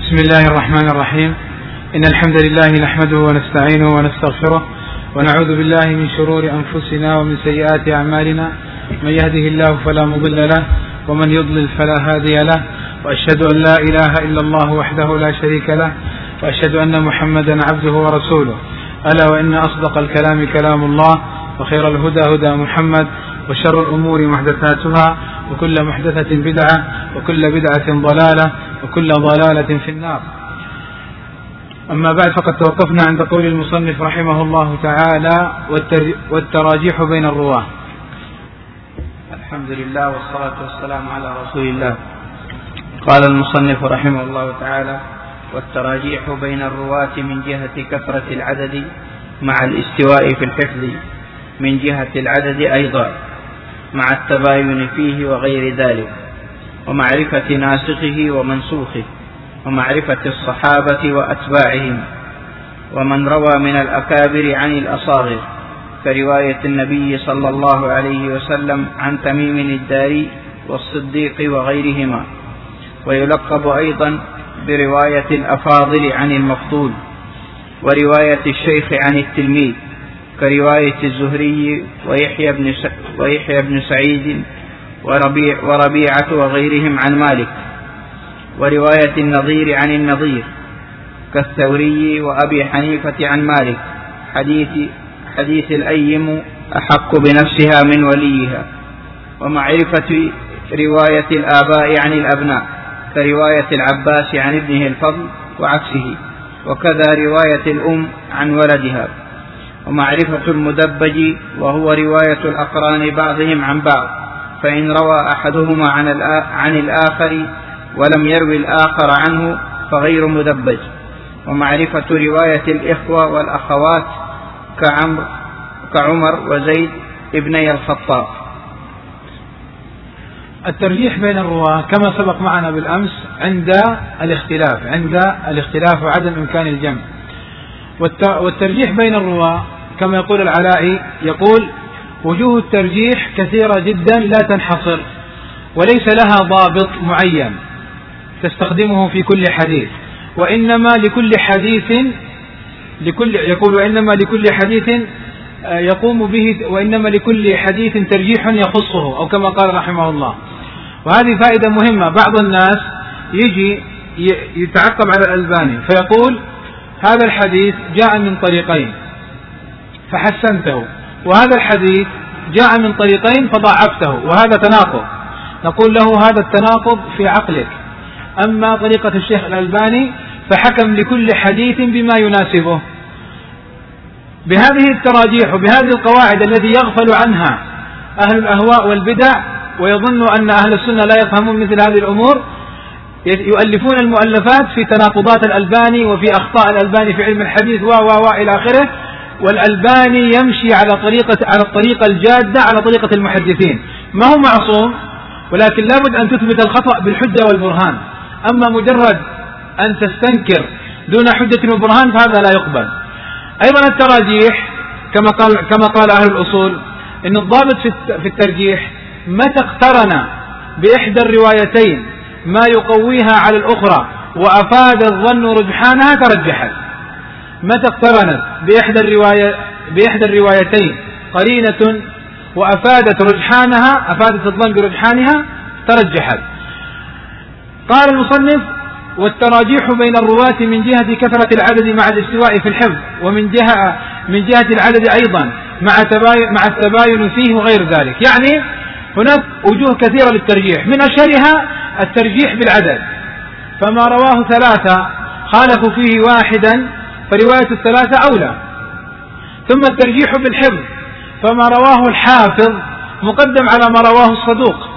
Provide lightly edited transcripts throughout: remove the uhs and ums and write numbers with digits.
بسم الله الرحمن الرحيم. إن الحمد لله نحمده ونستعينه ونستغفره ونعوذ بالله من شرور أنفسنا ومن سيئات أعمالنا. من يهده الله فلا مضل له ومن يضلل فلا هادي له، وأشهد أن لا إله إلا الله وحده لا شريك له، وأشهد أن محمدا عبده ورسوله. ألا وإن أصدق الكلام كلام الله، وخير الهدى هدى محمد، وشر الأمور محدثاتها، وكل محدثة بدعة، وكل بدعة ضلالة، وكل ضلالة في النار. أما بعد، فقد توقفنا عند قول المصنف رحمه الله تعالى: والتراجيح بين الرواة. الحمد لله والصلاة والسلام على رسول الله. قال المصنف رحمه الله تعالى: والتراجيح بين الرواة من جهة كثرة العدد مع الاستواء في الحفظ من جهة العدد أيضا، مع التباين فيه وغير ذلك، ومعرفة ناسخه ومنسوخه، ومعرفة الصحابة وأتباعهم، ومن روى من الأكابر عن الأصاغر، كرواية النبي صلى الله عليه وسلم عن تميم الداري والصديق وغيرهما. ويلقب أيضا برواية الأفاضل عن المفضول، ورواية الشيخ عن التلميذ، كرواية الزهري ويحيى بن سعيد وربيعة وغيرهم عن مالك، ورواية النظير عن النظير، كالثوري وأبي حنيفة عن مالك. حديث الأيم أحق بنفسها من وليها. ومعرفة رواية الآباء عن الأبناء، كرواية العباس عن ابنه الفضل وعكسه، وكذا رواية الأم عن ولدها. ومعرفة المدبج، وهو رواية الأقران بعضهم عن بعض، فإن روى أحدهما عن الآخر ولم يروي الآخر عنه فغير مدبج. ومعرفة رواية الإخوة والأخوات كعمر وزيد ابني الخطاب. الترجيح بين الرواة كما سبق معنا بالأمس عند الاختلاف وعدم إمكان الجمع. والترجيح بين الرواة كما يقول العلائي، يقول: وجوه الترجيح كثيرة جدا لا تنحصر، وليس لها ضابط معين تستخدمه في كل حديث، وإنما لكل حديث يقوم به، وإنما لكل حديث ترجيح يخصه، أو كما قال رحمه الله. وهذه فائدة مهمة. بعض الناس يجي يتعقب على الألباني فيقول: هذا الحديث جاء من طريقين فحسنته، وهذا الحديث جاء من طريقين فضعفته، وهذا تناقض. نقول له: هذا التناقض في عقلك. أما طريقة الشيخ الألباني فحكم لكل حديث بما يناسبه. بهذه التراجيح وبهذه القواعد التي يغفل عنها أهل الأهواء والبدع، ويظن أن أهل السنة لا يفهمون مثل هذه الأمور، يؤلفون المؤلفات في تناقضات الألباني وفي أخطاء الألباني في علم الحديث إلى آخره. والألباني يمشي على الطريقة الجادة، على طريقة المحدثين. ما هو معصوم، ولكن لابد أن تثبت الخطأ بالحجة والبرهان. أما مجرد أن تستنكر دون حجة وبرهان فهذا لا يقبل. أيضا التراجيح كما قال أهل الأصول، إن الضابط في الترجيح متى اقترن بإحدى الروايتين ما يقويها على الأخرى وأفاد الظن رجحانها ترجحت. متى اقترنت بإحدى الروايتين قرينة وأفادت الظن برجحانها ترجحت. قال المصنف: والتراجيح بين الرواة من جهة كثرة العدد مع الاستواء في الحفظ، ومن جهة العدد أيضا مع التباين فيه وغير ذلك. يعني هناك وجوه كثيرة للترجيح، من أشهرها الترجيح بالعدد، فما رواه ثلاثة خالفوا فيه واحدا فرواية الثلاثة أولى. ثم الترجيح بالحفظ، فما رواه الحافظ مقدم على ما رواه الصدوق.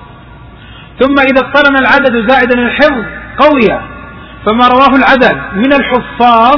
ثم إذا اقترن العدد زائدا الحفظ قوية، فما رواه العدد من الحفاظ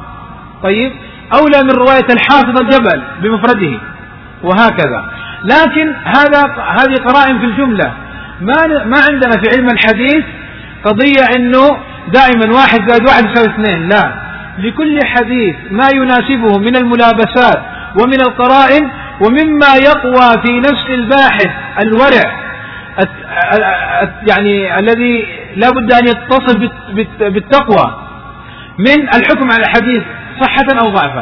أولى من رواية الحافظ الجبل بمفرده، وهكذا. لكن هذه قرائن في الجملة. ما عندنا في علم الحديث قضية إنه دائما 1 زائد 1 يساوي 2، لا، لكل حديث ما يناسبه من الملابسات ومن القرائن، ومما يقوى في نفس الباحث الورع يعني الذي لا بد أن يتصف بالتقوى من الحكم على الحديث صحة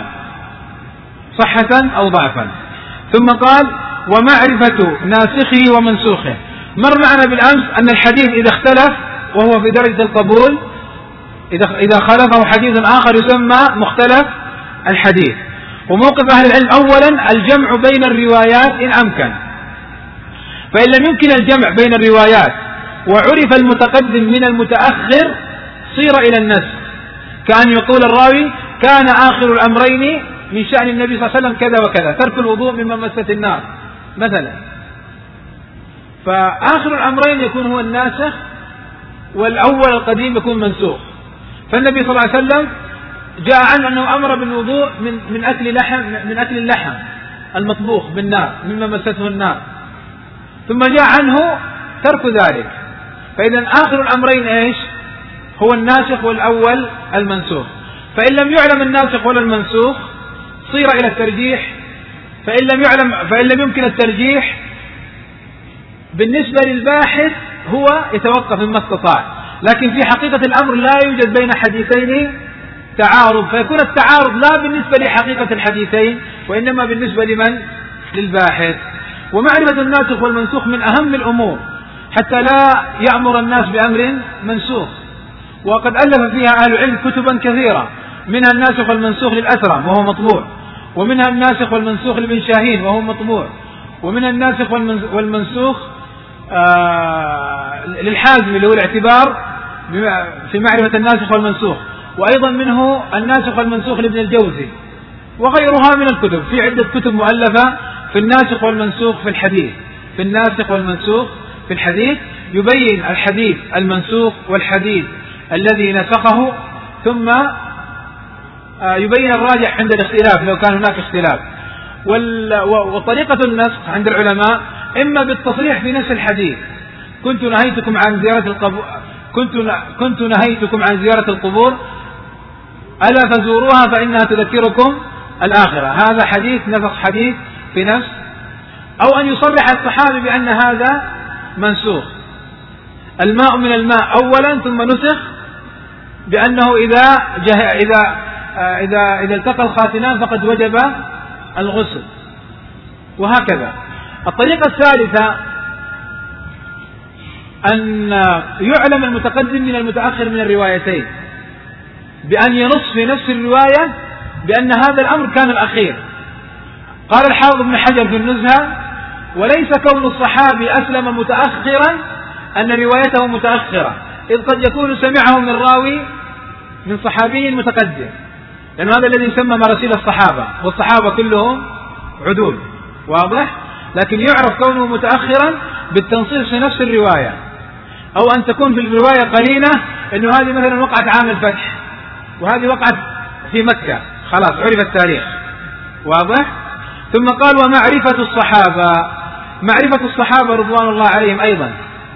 أو ضعفا. ثم قال ومعرفة ناسخه ومنسوخه. مر معنا بالأمس أن الحديث إذا اختلف وهو في درجة القبول، إذا خالفه حديث آخر يسمى مختلف الحديث. وموقف أهل العلم أولا الجمع بين الروايات إن أمكن، فإن لم يمكن الجمع بين الروايات وعرف المتقدم من المتأخر صير إلى النسخ، كأن يقول الراوي كان آخر الأمرين من شأن النبي صلى الله عليه وسلم كذا وكذا، ترك الوضوء مما مست النار مثلا، فآخر الأمرين يكون هو الناسخ والأول القديم يكون منسوخ. فالنبي صلى الله عليه وسلم جاء عنه أنه أمر بالوضوء من أكل اللحم المطبوخ بالنار مما مسته النار، ثم جاء عنه ترك ذلك. فإذا آخر الأمرين إيش؟ هو الناسخ والأول المنسوخ. فإن لم يعلم الناسخ ولا المنسوخ صير إلى الترجيح. فإن لم يمكن الترجيح بالنسبة للباحث هو يتوقف مما استطاع، لكن في حقيقة الأمر لا يوجد بين حديثين تعارض، فيكون التعارض لا بالنسبة لحقيقة الحديثين وإنما بالنسبة للباحث. ومعرفة الناسخ والمنسوخ من أهم الأمور حتى لا يأمر الناس بأمر منسوخ، وقد ألف فيها أهل العلم كتبا كثيرة، منها الناسخ والمنسوخ للأثرم وهو مطبوع، ومنها الناسخ والمنسوخ لابن شاهين وهو مطبوع، ومنها الناسخ والمنسوخ للحازم اللي هو الاعتبار في معرفة الناسخ والمنسوخ، وأيضا منه الناسخ والمنسوخ لابن الجوزي وغيرها من الكتب. في عدة كتب مؤلفة في الناسخ والمنسوخ في الحديث، في الناسخ والمنسوخ في الحديث، يبين الحديث المنسوخ والحديث الذي نسخه، ثم يبين الراجح عند الاختلاف لو كان هناك اختلاف. وطريقة النسخ عند العلماء إما بالتصريح في نفس الحديث كنت نهيتكم عن زيارة القبور ألا فزوروها فإنها تذكركم الآخرة، هذا حديث نسخ حديث في نفس، أو أن يصرح الصحابي بأن هذا منسوخ. الماء من الماء أولا ثم نسخ بأنه إذا التقى الخاتنان فقد وجب الغسل، وهكذا. الطريقة الثالثة أن يعلم المتقدم من المتأخر من الروايتين بأن ينص في نفس الرواية بأن هذا الأمر كان الأخير. قال الحافظ ابن حجر في النزهة: وليس كون الصحابي أسلم متأخرا أن روايته متأخرة، إذ قد يكون سمعه من راوي من صحابي متقدم، لأن هذا الذي يسمى مراسيل الصحابة، والصحابة كلهم عدول، واضح؟ لكن يعرف كونه متأخرا بالتنصيص في نفس الرواية، أو أن تكون في الرواية قرينة أنه هذه مثلا وقعت عام الفتح وهذه وقعت في مكة، خلاص عرف التاريخ، واضح؟ ثم قال: ومعرفة الصحابة، معرفة الصحابة رضوان الله عليهم أيضا،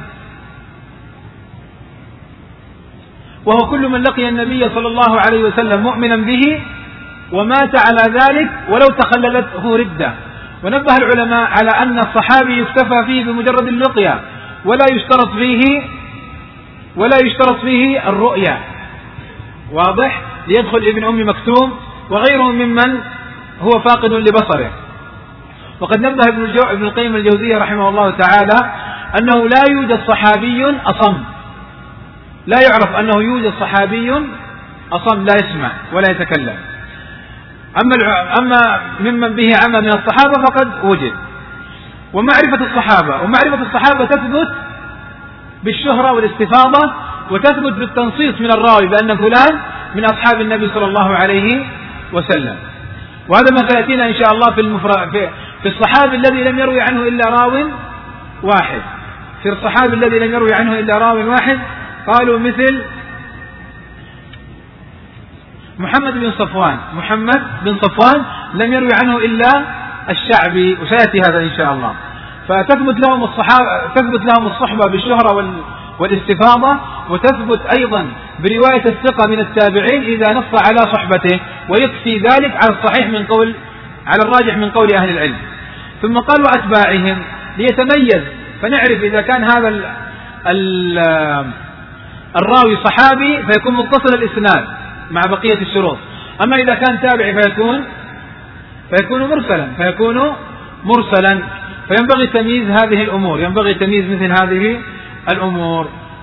وهو كل من لقي النبي صلى الله عليه وسلم مؤمنا به ومات على ذلك ولو تخللته ردة. ونبه العلماء على أن الصحابي يكتفى فيه بمجرد اللقيا، ولا يشترط فيه الرؤيا، واضح؟ ليدخل ابن أم مكتوم وغيره ممن هو فاقد لبصره. وقد نبه ابن القيم الجوزية رحمه الله تعالى أنه لا يوجد صحابي أصم، لا يعرف أنه يوجد صحابي أصم لا يسمع ولا يتكلم. أما ممن به عمى من الصحابة فقد وجد. ومعرفة الصحابة تثبت بالشهرة والاستفاضة، وتثبت بالتنصيص من الراوي بأن فلان من أصحاب النبي صلى الله عليه وسلم. وهذا ما سيأتينا إن شاء الله في الصحابي الذي لم يروي عنه إلا راو واحد. في الصحابي الذي لم يروي عنه إلا راو واحد قالوا مثل محمد بن صفوان لم يروي عنه إلا الشعبي، وسيأتي هذا إن شاء الله. فتثبت لهم الصحبة بالشهرة والاستفاضة، وتثبت أيضا برواية الثقة من التابعين إذا نص على صحبته، ويكفي ذلك على الراجح من قول أهل العلم. ثم قال: وأتباعهم، ليتميز، فنعرف إذا كان هذا الراوي صحابي فيكون متصل الإسناد مع بقية الشروط. أما إذا كان تابعي فيكون مرسلا. فينبغي تمييز هذه الأمور، ينبغي تمييز مثل هذه الأمور.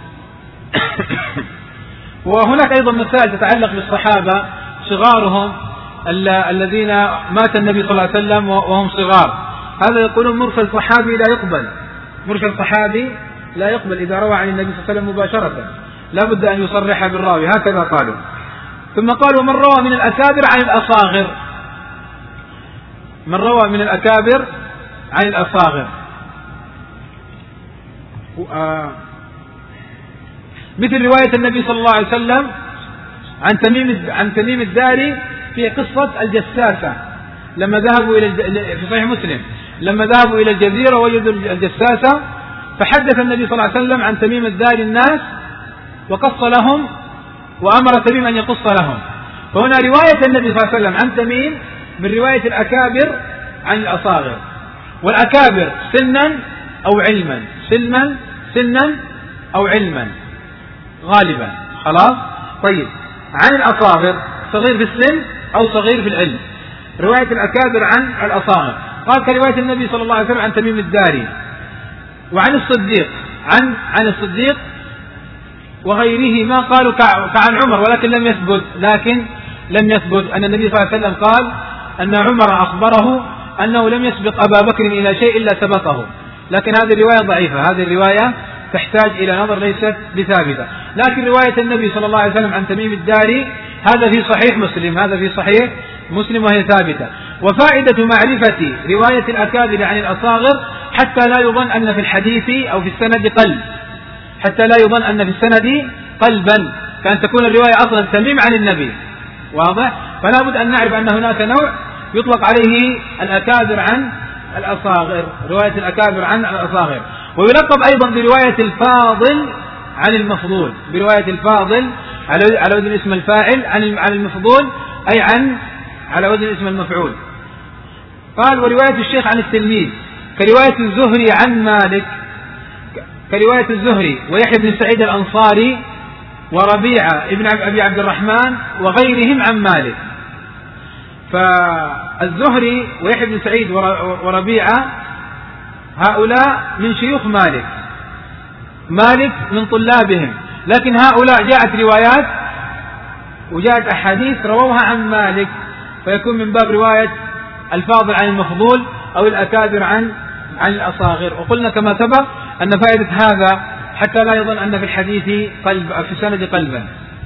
وهناك أيضا مسائل تتعلق بالصحابة صغارهم الذين مات النبي صلى الله عليه وسلم وهم صغار، هذا يقولون مرسل صحابي لا يقبل، مرسل صحابي لا يقبل إذا روى عن النبي صلى الله عليه وسلم مباشرة، لا بد أن يصرح بالراوي، هكذا قالوا. ثم قال ومن روى من الأكابر عن الأصاغر، من روى من الأكابر عن الأصاغر مثل رواية النبي صلى الله عليه وسلم عن تميم الداري في قصة الجساسة لما ذهبوا في صحيح مسلم لما ذهبوا إلى الجزيرة وجدوا الجساسة، فحدث النبي صلى الله عليه وسلم عن تميم الداري الناس وقص لهم وأمر تميم أن يقص لهم. فهنا رواية النبي صلى الله عليه وسلم عن تميم من رواية الأكابر عن الأصاغر، والأكابر سنا أو علما، سنا أو علما غالبا، خلاص. طيب عن الأصاغر صغير في السن أو صغير في العلم، رواية الأكابر عن الأصاغر قال كرواية النبي صلى الله عليه وسلم عن تميم الداري. وعن الصديق عن الصديق وغيره ما قالوا كعن عمر، ولكن لم يثبت أن النبي صلى الله عليه وسلم قال أن عمر أخبره أنه لم يسبق أبا بكر إلى شيء إلا سبقه، لكن هذه الرواية ضعيفة، هذه الرواية تحتاج إلى نظر، ليست بثابتة. لكن رواية النبي صلى الله عليه وسلم عن تميم الداري هذا في صحيح مسلم وهي ثابتة. وفائدة معرفة رواية الأكابر عن الأصاغر حتى لا يظن أن في الحديث أو في السند قلب، حتى لا يظن أن في السند قلبا، كأن تكون الرواية أصلا تميم عن النبي، واضح؟ فلا بد أن نعرف أن هناك نوع يطلق عليه الأكابر عن الأصاغر، رواية الأكابر عن الأصاغر. ويلقب أيضا برواية الفاضل عن المفضول، برواية الفاضل على وزن اسم الفاعل عن المفضول، أي على وزن اسم المفعول. قال ورواية الشيخ عن التلميذ كرواية الزهري عن مالك، كرواية الزهري ويحيى بن سعيد الأنصاري وربيعة ابن أبي عبد الرحمن وغيرهم عن مالك. فالزهري ويحيى بن سعيد وربيعة هؤلاء من شيوخ مالك من طلابهم، لكن هؤلاء جاءت روايات وجاءت أحاديث رووها عن مالك، فيكون من باب رواية الفاضل عن المفضول أو الأكابر عن الأصاغر. وقلنا كما سبق أن فائدة هذا حتى لا يظن أن في الحديث قلب في السند قلبا.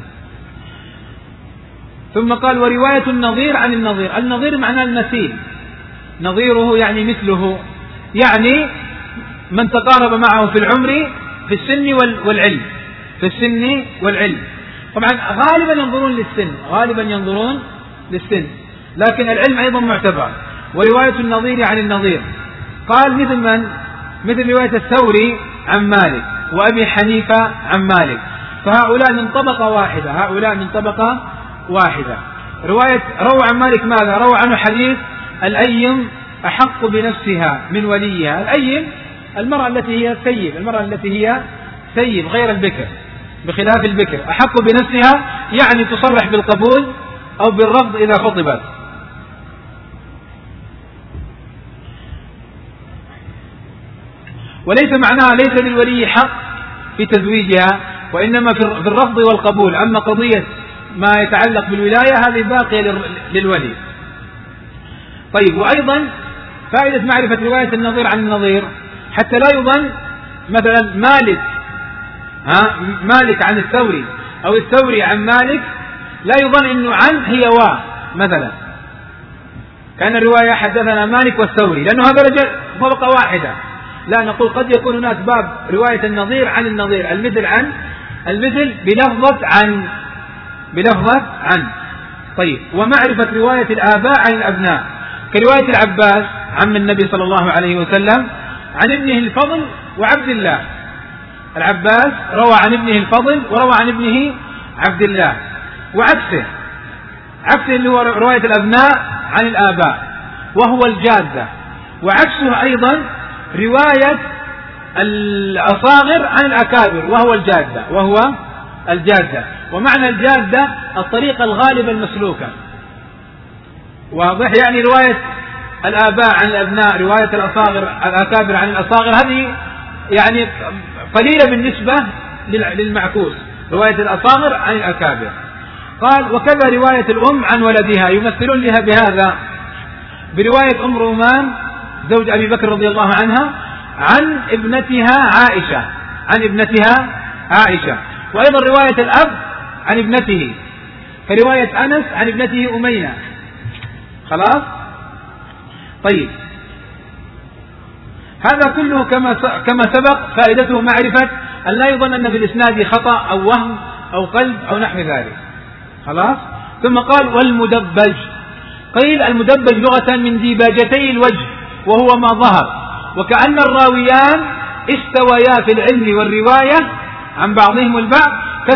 ثم قال ورواية النظير عن النظير، النظير معناه المثيل، نظيره يعني مثله، يعني من تقارب معه في العمر في السن والعلم، في السن والعلم. طبعا غالبا ينظرون للسن، لكن العلم أيضا معتبر. ورواية النظير عن النظير قال مثل رواية الثوري عن مالك وأبي حنيفة عن مالك، فهؤلاء من طبقة واحدة. رواية روى عن مالك ماذا؟ روى عنه حديث الأيم أحق بنفسها من وليها. الأيم المرأة التي هي سيب غير البكر، بخلاف البكر، أحق بنفسها يعني تصرح بالقبول أو بالرفض إذا خطبت. وليس معناها ليس للولي حق في تزويجها، وإنما في الرفض والقبول. أما قضية ما يتعلق بالولاية هذه باقية للولي. طيب، وأيضا فائدة معرفة رواية النظير عن النظير حتى لا يظن مثلا مالك عن الثوري أو الثوري عن مالك، لا يظن إنه عن هي مثلا كان الرواية حدثنا مالك والثوري، لأنه هذا طبقة واحدة. لا، نقول قد يكون هناك باب رواية النظير عن النظير، المثل بلفظة عن. طيب، ومعرفة رواية الآباء عن الأبناء كرواية العباس عم النبي صلى الله عليه وسلم عن ابنه الفضل وعبد الله. العباس روى عن ابنه الفضل وروى عن ابنه عبد الله، وعكسه اللي هو رواية الأبناء عن الآباء وهو الجادة، وعكسه أيضا رواية الأصاغر عن الأكابر وهو الجادة الجادة. ومعنى الجادة الطريقة الغالبة المسلوكة. واضح؟ يعني رواية الآباء عن الأبناء، رواية الأكابر عن الأصاغر، هذه يعني قليلة بالنسبة للمعكوس، رواية الأصاغر عن الأكابر. قال: وكذا رواية الأم عن ولدها، يمثلون لها بهذا برواية أم رومان زوج أبي بكر رضي الله عنها عن ابنتها عائشة، وأيضا رواية الأب عن ابنته كرواية أنس عن ابنته أمينة. خلاص؟ طيب، هذا كله كما سبق فائدته معرفة أن لا يظن أن في الإسناد خطأ أو وهم أو قلب أو نحو ذلك. خلاص؟ ثم قال: والمدبج. قيل المدبج لغة من ديباجتي الوجه، وهو ما ظهر، وكأن الراويان استويا في العلم والرواية عن بعضهم البعض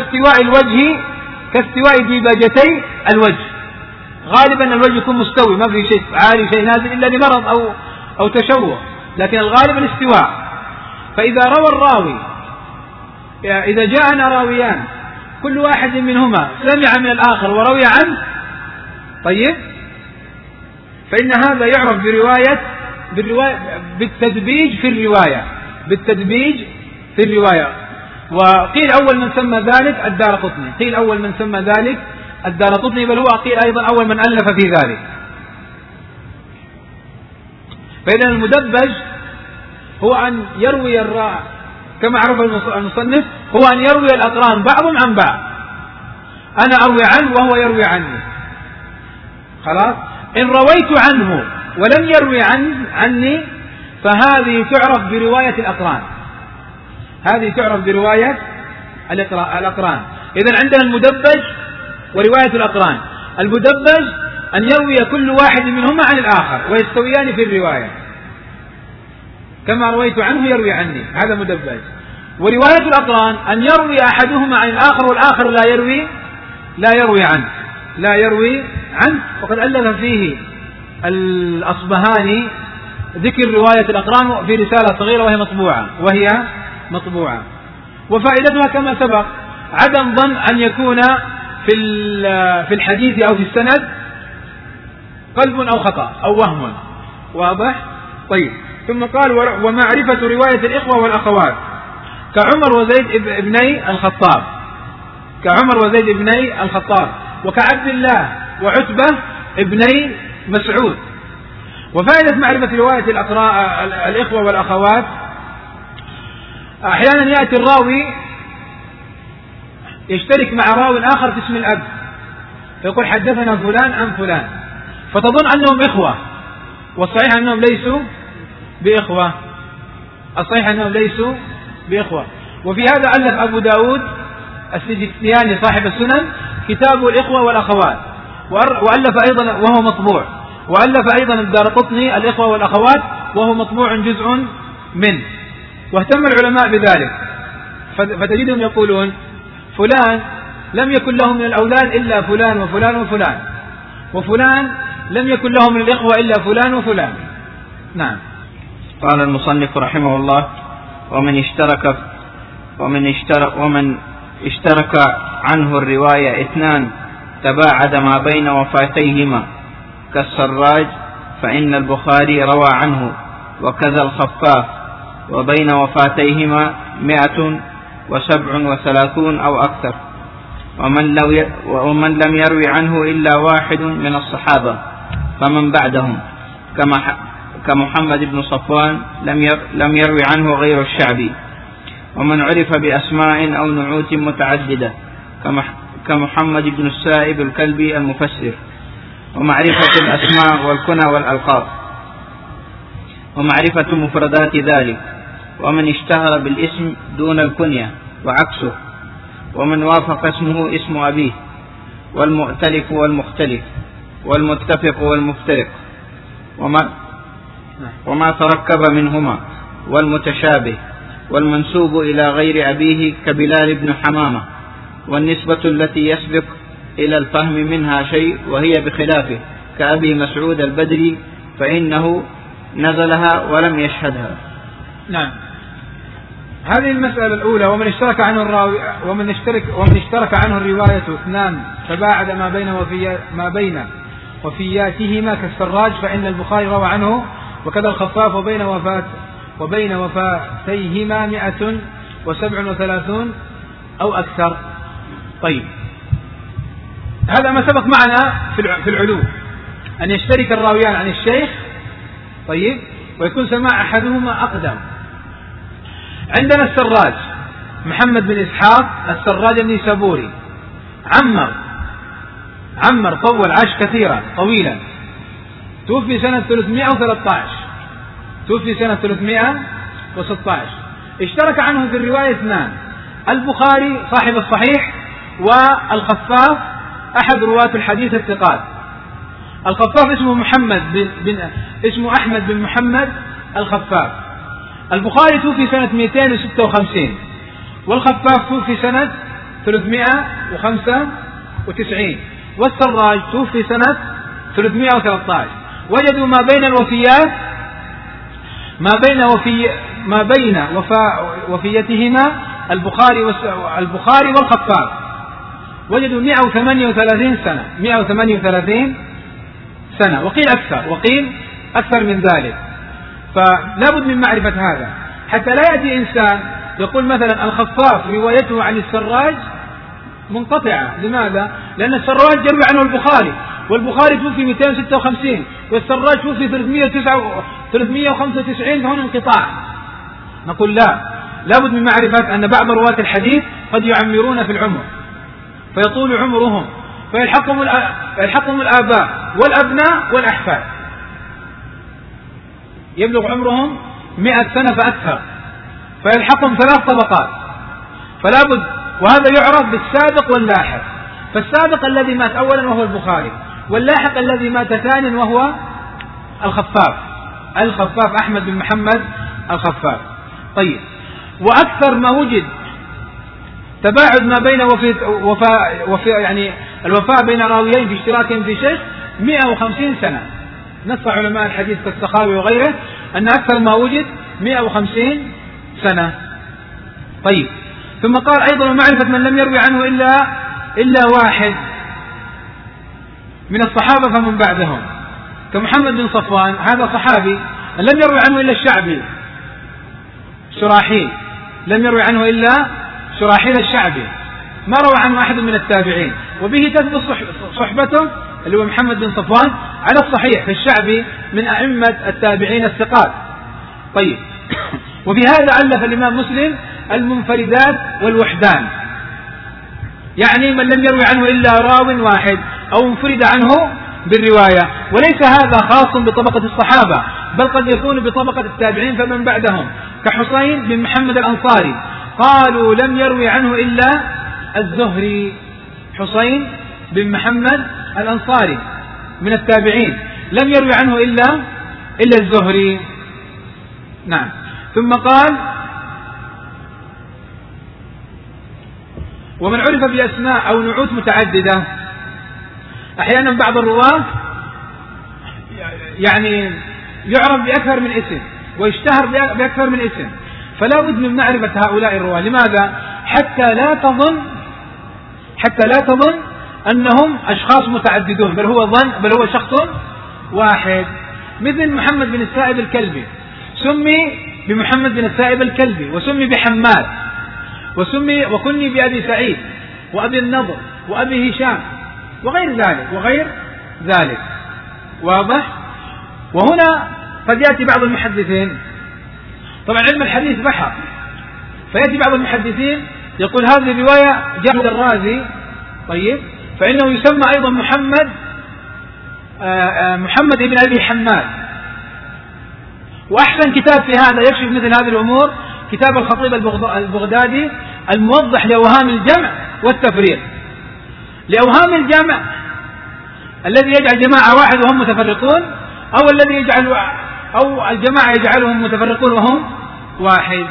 كاستواء ديباجتي الوجه. غالبا الوجه يكون مستوي، ما في شيء عالي شيء نازل إلا لمرض أو تشوه، لكن الغالب الاستواء. فإذا روى الراوي، إذا جاءنا راويان كل واحد منهما سمع من الآخر وروي عنه، طيب، فإن هذا يعرف بالتدبيج في الرواية. وقيل أول من سمى ذلك الدارقطني، بل هو قيل أيضا أول من ألف في ذلك. فإذا المدبج هو أن يروي كما عرف المصنف، هو أن يروي الأقران بعضهم عن بعض، أنا أروي عنه وهو يروي عني. خلاص؟ إن رويت عنه ولم يروي عني فهذه تعرف برواية الأقران، الأقران. إذن عندنا المدبج ورواية الأقران. المدبج أن يروي كل واحد منهما عن الآخر ويستويان في الرواية، كما رويت عنه يروي عني، هذا مدبج. ورواية الأقران أن يروي أحدهما عن الآخر والآخر لا يروي عنه. وقد ألف فيه الأصبهاني ذكر رواية الأقران في رسالة صغيرة وهي مطبوعة. وفائدتها كما سبق عدم ظن أن يكون في الحديث أو في السند قلب أو خطأ أو وهم. واضح؟ طيب. ثم قال: ومعرفة رواية الإخوة والأخوات كعمر وزيد ابني الخطاب وكعبد الله وعتبة ابني مسعود. وفائدة معرفة رواية الإخوة والأخوات، أحيانا يأتي الراوي يشترك مع راوي آخر في اسم الأب، فيقول حدثنا فلان عن فلان، فتظن أنهم إخوة، والصحيح أنهم ليسوا بإخوة. وفي هذا ألف أبو داود السجستياني صاحب السنن كتاب الإخوة والأخوات، وألف أيضا وهو مطبوع، وألف أيضا الدارقطني الإخوة والأخوات وهو مطبوع جزء منه. واهتم العلماء بذلك، فتجدهم يقولون فلان لم يكن له من الأولاد إلا فلان وفلان وفلان، وفلان لم يكن له من الإخوة إلا فلان وفلان. نعم. قال المصنف رحمه الله: ومن اشترك عنه الرواية اثنان تباعد ما بين وفاتيهما كالسراج، فإن البخاري روى عنه، وكذا الخفاف، وبين وفاتيهما 137 أو أكثر. ومن لم يروي عنه إلا واحد من الصحابة فمن بعدهم كمحمد بن صفوان لم يروي عنه غير الشعبي. ومن عرف بأسماء أو نعوت متعددة كمحمد بن السائب الكلبي المفسر. ومعرفة الأسماء والكنى والألقاب، ومعرفة مفردات ذلك، ومن اشتهر بالاسم دون الكنية وعكسه، ومن وافق اسمه اسم أبيه، والمؤتلف والمختلف، والمتفق والمفترق، وما تركب منهما، والمتشابه، والمنسوب إلى غير أبيه كبلال بن حمامة، والنسبة التي يسبق إلى الفهم منها شيء وهي بخلافه كأبي مسعود البدري فإنه نزلها ولم يشهدها. نعم. هذه المسألة الأولى. ومن اشترك عنه الرواية اثنان فباعد ما بين وفياتهما كالسراج فإن البخاري روى عنه، وكذا الخفاف وبين وفاتيهما 137 أو أكثر. طيب، هذا ما سبق معنا في العلو، أن يشترك الراويان عن الشيخ، طيب، ويكون سماع أحدهما أقدم. عندنا السراج محمد بن إسحاق السراج النيسابوري، عمر طول، عاش كثيرا طويلا، توفي سنة 316. اشترك عنه في الرواية اثنان، البخاري صاحب الصحيح والخفاف أحد رواة الحديث الثقات. الخفاف اسمه أحمد بن محمد الخفاف. البخاري توفي سنة 256 والخفاف توفي سنة 395 والسراج توفي سنة 313. وجدوا ما بين وفيتهما البخاري والخفاف، وجدوا 138 سنة، وقيل أكثر من ذلك. فلا بد من معرفة هذا حتى لا يأتي إنسان يقول مثلا الخفاف روايته عن السراج منقطعة. لماذا؟ لأن السراج يروي عنه البخاري، والبخاري توفي 256 والسراج توفي 395، فهنا انقطاع. نقول لا بد من معرفة أن بعض رواة الحديث قد يعمرون في العمر فيطول عمرهم فيلحقهم الآباء والأبناء والأحفاد، يبلغ عمرهم 100 سنة فأكثر، فيلحقهم 3 طبقات. فلا بد، وهذا يعرف بالسابق واللاحق. فالسابق الذي مات أولا وهو البخاري، واللاحق الذي مات ثانيا وهو الخفاف أحمد بن محمد الخفاف. طيب، وأكثر ما وجد تباعد ما بين يعني الوفاء بين راويين في اشتراكهم في شيخ 150 سنة. نص علماء الحديث كالسخاوي وغيره أن أكثر ما وجد 150 سنة. طيب، ثم قال أيضا معرفة من لم يروي عنه إلا واحد من الصحابة فمن بعدهم، كمحمد بن صفوان، هذا صحابي لم يروي عنه إلا الشعبي شراحيل، لم يروي عنه إلا شراحيل الشعبي، ما روى عنه أحد من التابعين، وبه تثبت صحبته اللي هو محمد بن صفوان على الصحيح في الشعبي من أئمة التابعين الثقات. طيب، وبهذا ألف الإمام مسلم المنفردات والوحدان، يعني من لم يروي عنه إلا راو واحد أو انفرد عنه بالرواية. وليس هذا خاص بطبقة الصحابة، بل قد يكون بطبقة التابعين فمن بعدهم، كحسين بن محمد الأنصاري، قالوا لم يروي عنه إلا الزهري. حسين بن محمد الأنصاري من التابعين لم يروي عنه إلا الزهري. نعم. ثم قال ومن عرف بأسماء أو نعوت متعددة. أحيانا بعض الرواة يعني يعرف بأكثر من اسم ويشتهر بأكثر من اسم، فلا بد من معرفة هؤلاء الرواة. لماذا؟ حتى لا تظن أنهم أشخاص متعددون، بل هو شخص واحد. مثل محمد بن السائب الكلبي، سمي بمحمد بن السائب الكلبي، وسمي بحماد، وكني بأبي سعيد وأبي النضر وأبي هشام وغير ذلك. واضح؟ وهنا قد يأتي بعض المحدثين، طبعا علم الحديث بحر، فيأتي بعض المحدثين يقول هذه الرواية جاء الرازي، طيب، فإنه يسمى أيضا محمد ابن أبي حماد. وأحسن كتاب في هذا يكشف مثل هذه الأمور كتاب الخطيب البغدادي الموضح لأوهام الجمع والتفريق. لأوهام الجمع الذي يجعل جماعة واحد وهم متفرقون، أو الذي أو الجماعة يجعلهم متفرقون وهم واحد،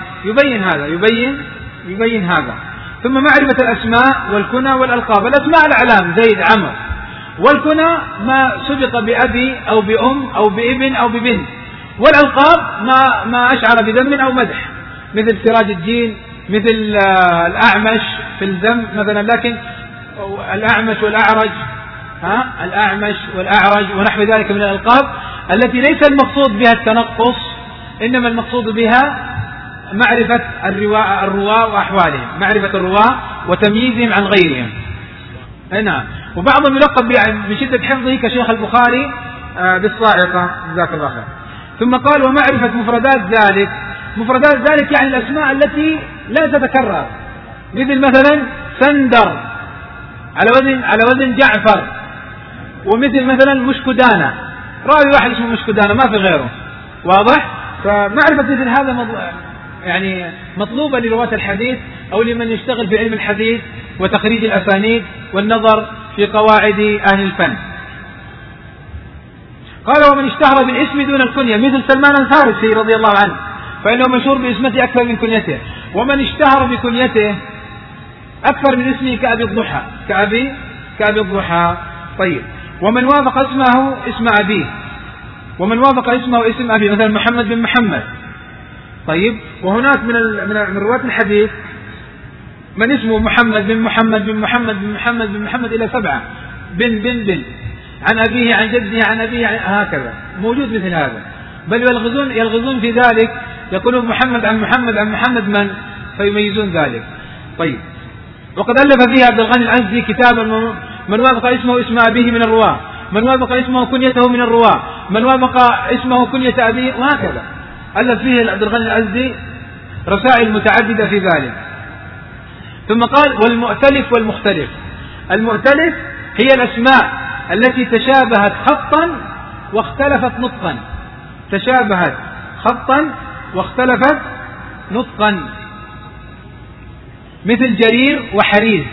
يبين هذا. ثم معرفة الأسماء والكنى والألقاب. الأسماء الأعلام زيد عمرو، والكنى ما سبق بأبي أو بأم أو بابن أو ببنت، والألقاب ما أشعر بذم أو مدح. مثل سراج الدين، مثل الأعمش في الذم مثلا، لكن الأعمش والأعرج، الأعمش والأعرج ونحو ذلك من الألقاب التي ليس المقصود بها التنقص، إنما المقصود بها معرفة الرواة وأحوالهم، معرفة الرواة وتمييزهم عن غيرهم. نعم. وبعضهم يلقب من شدة حفظه كشيخ البخاري بالصاعقة، جزاك الله خير. ثم قال ومعرفة مفردات ذلك. مفردات ذلك يعني الأسماء التي لا تتكرر، مثل مثلا سندر على وزن جعفر، ومثل مثلا مشكدانة، راوي واحد اسمه مشكدانة ما في غيره، واضح؟ فمعرفة مثل هذا يعني مطلوبة لرواة الحديث أو لمن يشتغل في علم الحديث وتخريج الأسانيد والنظر في قواعد أهل الفن. قال ومن اشتهر بالاسم دون الكنية، مثل سلمان الفارسي رضي الله عنه، فإنه مشهور باسمته أكثر من كنيته. ومن اشتهر بكنيته أكثر من اسمه كأبي الضحى، كأبي الضحى. طيب. ومن وافق اسمه اسم أبيه، ومن وافق اسمه اسم أبيه، مثلا محمد بن محمد. طيب. وهناك من رواة الحديث من اسمه محمد بن محمد بن محمد بن محمد بن محمد إلى 7 بن عن أبيه عن جده عن أبيه هكذا، موجود مثل هذا. بل يلغزون في ذلك، يقولون محمد عن محمد عن محمد من، فيميزون ذلك. طيب. وقد ألف فيها عبد الغني العزي كتابا من وافق اسمه اسم أبيه من الرواة، من وافق اسمه كنيته من الرواة، من وافق اسمه كنية أبيه، وهكذا. ألف فيه عبد الغني العزي رسائل متعددة في ذلك. ثم قال والمؤتلف والمختلف. المؤتلف هي الأسماء التي تشابهت خطا واختلفت نطقا، تشابهت خطا واختلفت نطقا، مثل جرير وحريز،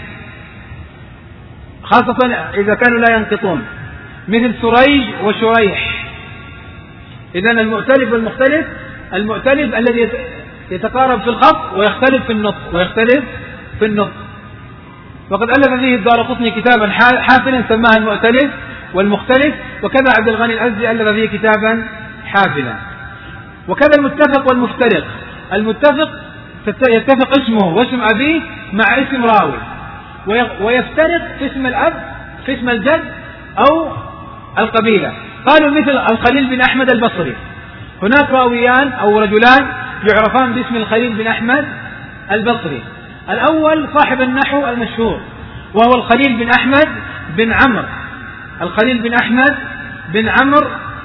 خاصة إذا كانوا لا ينقطون، مثل سريج وشريح. إذن المؤتلف والمختلف، المؤتلف الذي يتقارب في الخط ويختلف في النطق، وقد ألف فيه الدارقطني كتابا حافلا سماه المؤتلف والمختلف، وكذا عبد الغني العزي ألف فيه كتابا حافلا. وكذا المتفق والمفترق. المتفق يتفق اسمه واسم أبيه مع اسم راوي، ويفترق في اسم الأب، في اسم الجد أو القبيلة. قالوا مثل الخليل بن أحمد البصري، هناك راويان أو رجلان يعرفان باسم الخليل بن أحمد البصري. الأول صاحب النحو المشهور وهو الخليل بن أحمد بن عمرو، الخليل بن أحمد بن عمرو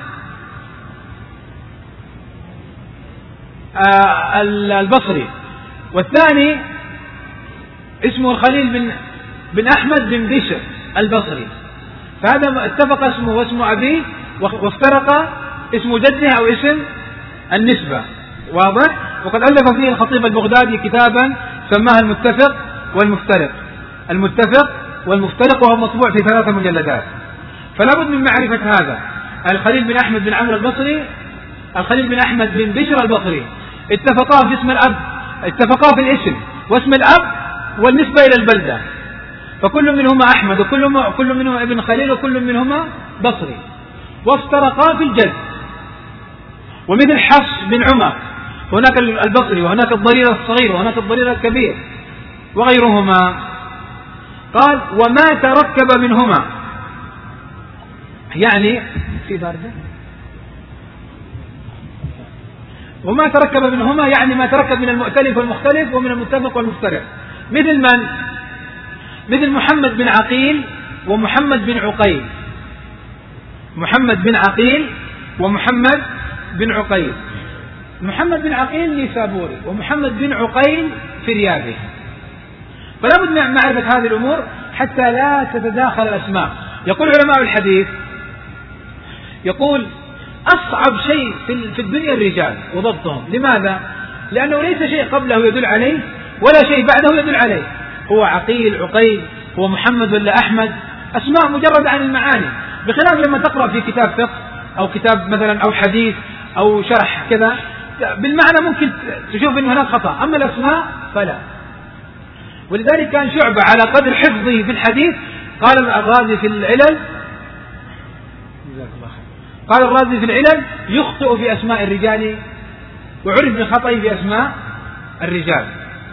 البصري. والثاني اسمه الخليل بن أحمد بن بشر البصري. فهذا اتفق اسمه واسم أبيه، وافترق اسم جده أو اسم النسبة، واضح؟ وقد ألف فيه الخطيب البغدادي كتابا سماه المتفق والمفترق، المتفق والمفترق، وهو مطبوع في 3 مجلدات. فلا بد من معرفة هذا. الخليل بن أحمد بن عمرو البصري، الخليل بن أحمد بن بشر البصري، اتفقا في اسم الأب، اتفقا في الاسم واسم الأب والنسبة إلى البلدة، فكل منهما أحمد، وكل منهما ابن خليل، وكل منهما بصري. وافترقا في الجد، ومثل حفص بن عمر، هناك البصري وهناك الضرير الصغير وهناك الضرير الكبير وغيرهما. قال وما تركب منهما، يعني في باردة، وما تركب منهما يعني ما تركب من المؤتلف والمختلف ومن المتفق والمفترق. مثل من؟ مثل محمد بن عقيل ومحمد بن عقيل، محمد بن عقيل ومحمد بن عقيل. محمد بن عقيل نيسابوري، ومحمد بن عقيل فريابي. فلا بد من معرفة هذه الأمور حتى لا تتداخل الأسماء. يقول علماء الحديث، يقول أصعب شيء في الدنيا الرجال وضبطهم. لماذا؟ لأنه ليس شيء قبله يدل عليه ولا شيء بعده يدل عليه. هو عقيل، عقيل، هو محمد ولا أحمد، أسماء مجرد عن المعاني، بخلاف لما تقرأ في كتاب فقه أو كتاب مثلا أو حديث أو شرح كذا بالمعنى ممكن تشوف أن هناك خطأ، أما الأسماء فلا. ولذلك كان شعبة على قدر حفظه في الحديث، قال الرازي في العلل، قال الرازي في العلل يخطئ في أسماء الرجال وعرف بخطئه في أسماء الرجال.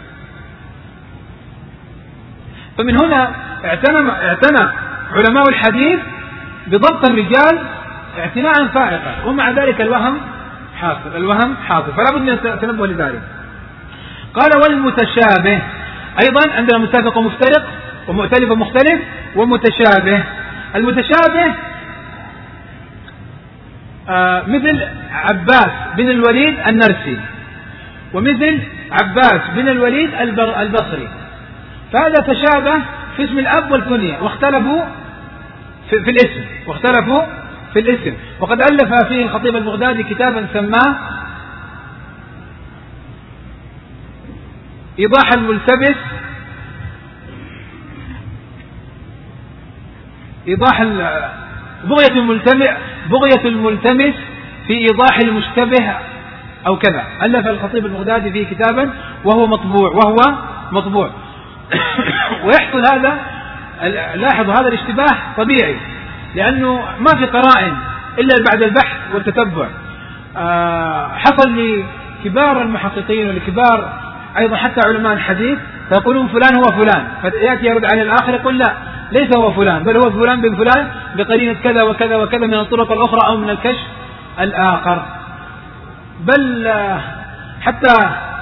فمن هنا اعتنى علماء الحديث بضبط الرجال اعتناء فائقا، ومع ذلك الوهم حاصل، فلا بد من التنبه لذلك. قال والمتشابه أيضا عندنا متفق ومفترق، ومؤتلف ومختلف، ومتشابه. المتشابه مثل عباس بن الوليد النرسي، ومثل عباس بن الوليد البصري، فهذا تشابه في اسم الأب والكنية، واختلفوا في الاسم. وقد ألف فيه الخطيب البغدادي كتابا سماه إيضاح الملتبس، بغية الملتمس في إيضاح المشتبه أو كذا. ألف الخطيب البغدادي فيه كتابا وهو مطبوع ويحصل هذا، لاحظوا هذا الاشتباه طبيعي، لأنه ما في قرائن إلا بعد البحث والتتبع. حصل لكبار المحققين ولكبار أيضا حتى علماء الحديث، فيقولون فلان هو فلان، فيأتي يرد على الآخر يقول لا ليس هو فلان، بل هو فلان بن فلان بقرينة كذا وكذا وكذا من الطرق الأخرى أو من الكشف الآخر. بل حتى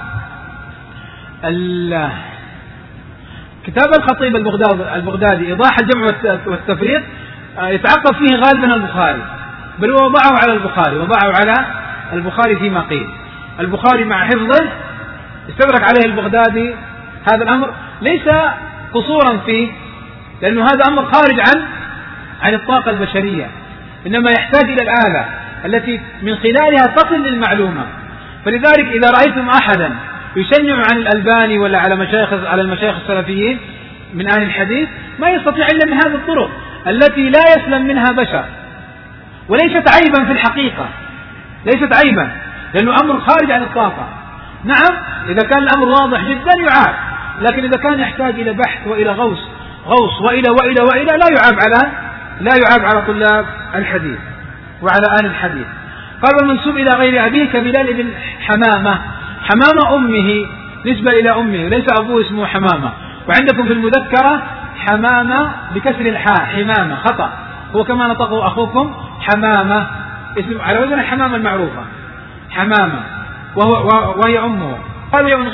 كتاب الخطيب البغدادي إيضاح الجمع والتفريق يتعقب فيه غالبا البخاري، بل هو وضعه على البخاري فيما قيل. البخاري مع حفظه استدرك عليه البغدادي هذا الأمر، ليس قصورا فيه، لأنه هذا أمر خارج عن الطاقة البشرية، إنما يحتاج إلى الآلة التي من خلالها تصل للمعلومة. فلذلك إذا رأيتم أحدا يشنع عن الألباني ولا على المشايخ السلفيين من أهل الحديث، ما يستطيع إلا من هذه الطرق التي لا يسلم منها بشر، وليست عيبا في الحقيقة، ليست عيبا، لأنه أمر خارج عن الطاقة. نعم إذا كان الأمر واضح جدا يعاب، لكن إذا كان يحتاج إلى بحث وإلى غوص وإلى لا يعاب على طلاب الحديث وعلى أهل الحديث. قال والمنسوب إلى غير أبيه كبلال بن حمامة أمه، نسبة إلى أمه، ليس أبوه اسمه حمامة. وعندكم في المذكرة حمامة بكسر الحاء، حمامة خطأ، هو كما نطقه أخوكم حمامة، اسم على وزن الحمامة المعروفة حمامة، وهي أمه. قال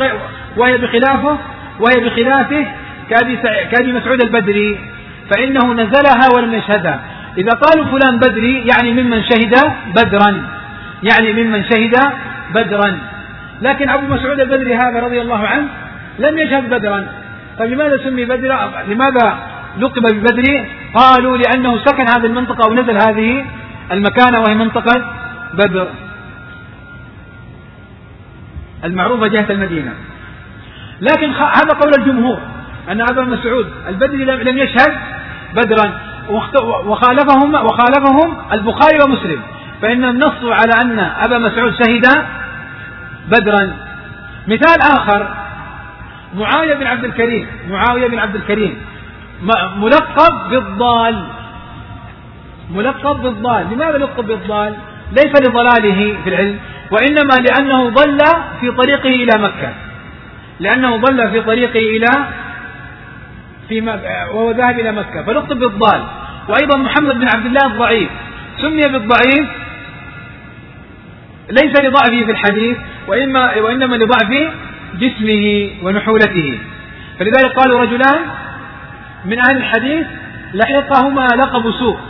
وهي بخلافه كأبي مسعود البدري، فإنه نزلها ولم يشهدها. إذا قالوا فلان بدري يعني ممن شهد بدرا، لكن أبو مسعود البدري هذا رضي الله عنه لم يشهد بدرا. طيب لماذا سمي بدرا؟ لماذا لقب ببدري؟ قالوا لأنه سكن هذه المنطقة أو نزل هذه المكانة، وهي منطقة بدر المعروفة جهة المدينة. لكن هذا قول الجمهور أن أبا مسعود البدري لم يشهد بدرا، وخالفهم البخاري ومسلم، فإنهم نصوا على أن أبا مسعود شهد بدرا. مثال آخر معاوية بن عبد الكريم ملقب بالضال. لماذا لقب بالضال؟ ليس لضلاله في العلم، وإنما لأنه ضل في طريقه إلى وهو ذاهب إلى مكة، فلقب بالضال. وأيضا محمد بن عبد الله الضعيف سمي بالضعيف ليس لضعفه في الحديث، وإنما لضعف جسمه ونحولته. فلذلك قالوا رجلان من أهل الحديث لحقهما لقب سوء،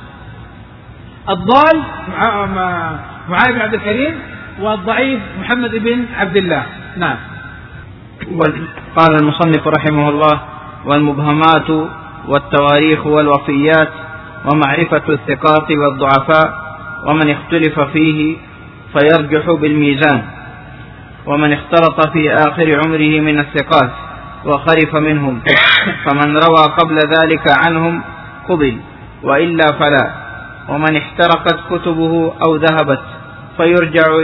الضال معاذ بن عبد الكريم، والضعيف محمد بن عبد الله. نعم. قال المصنف رحمه الله: والمبهمات والتواريخ والوفيات ومعرفة الثقات والضعفاء ومن اختلف فيه فيرجح بالميزان، ومن اختلط في آخر عمره من الثقات وخرف منهم، فمن روى قبل ذلك عنهم قبل، وإلا فلا. ومن احترقت كتبه أو ذهبت فيرجع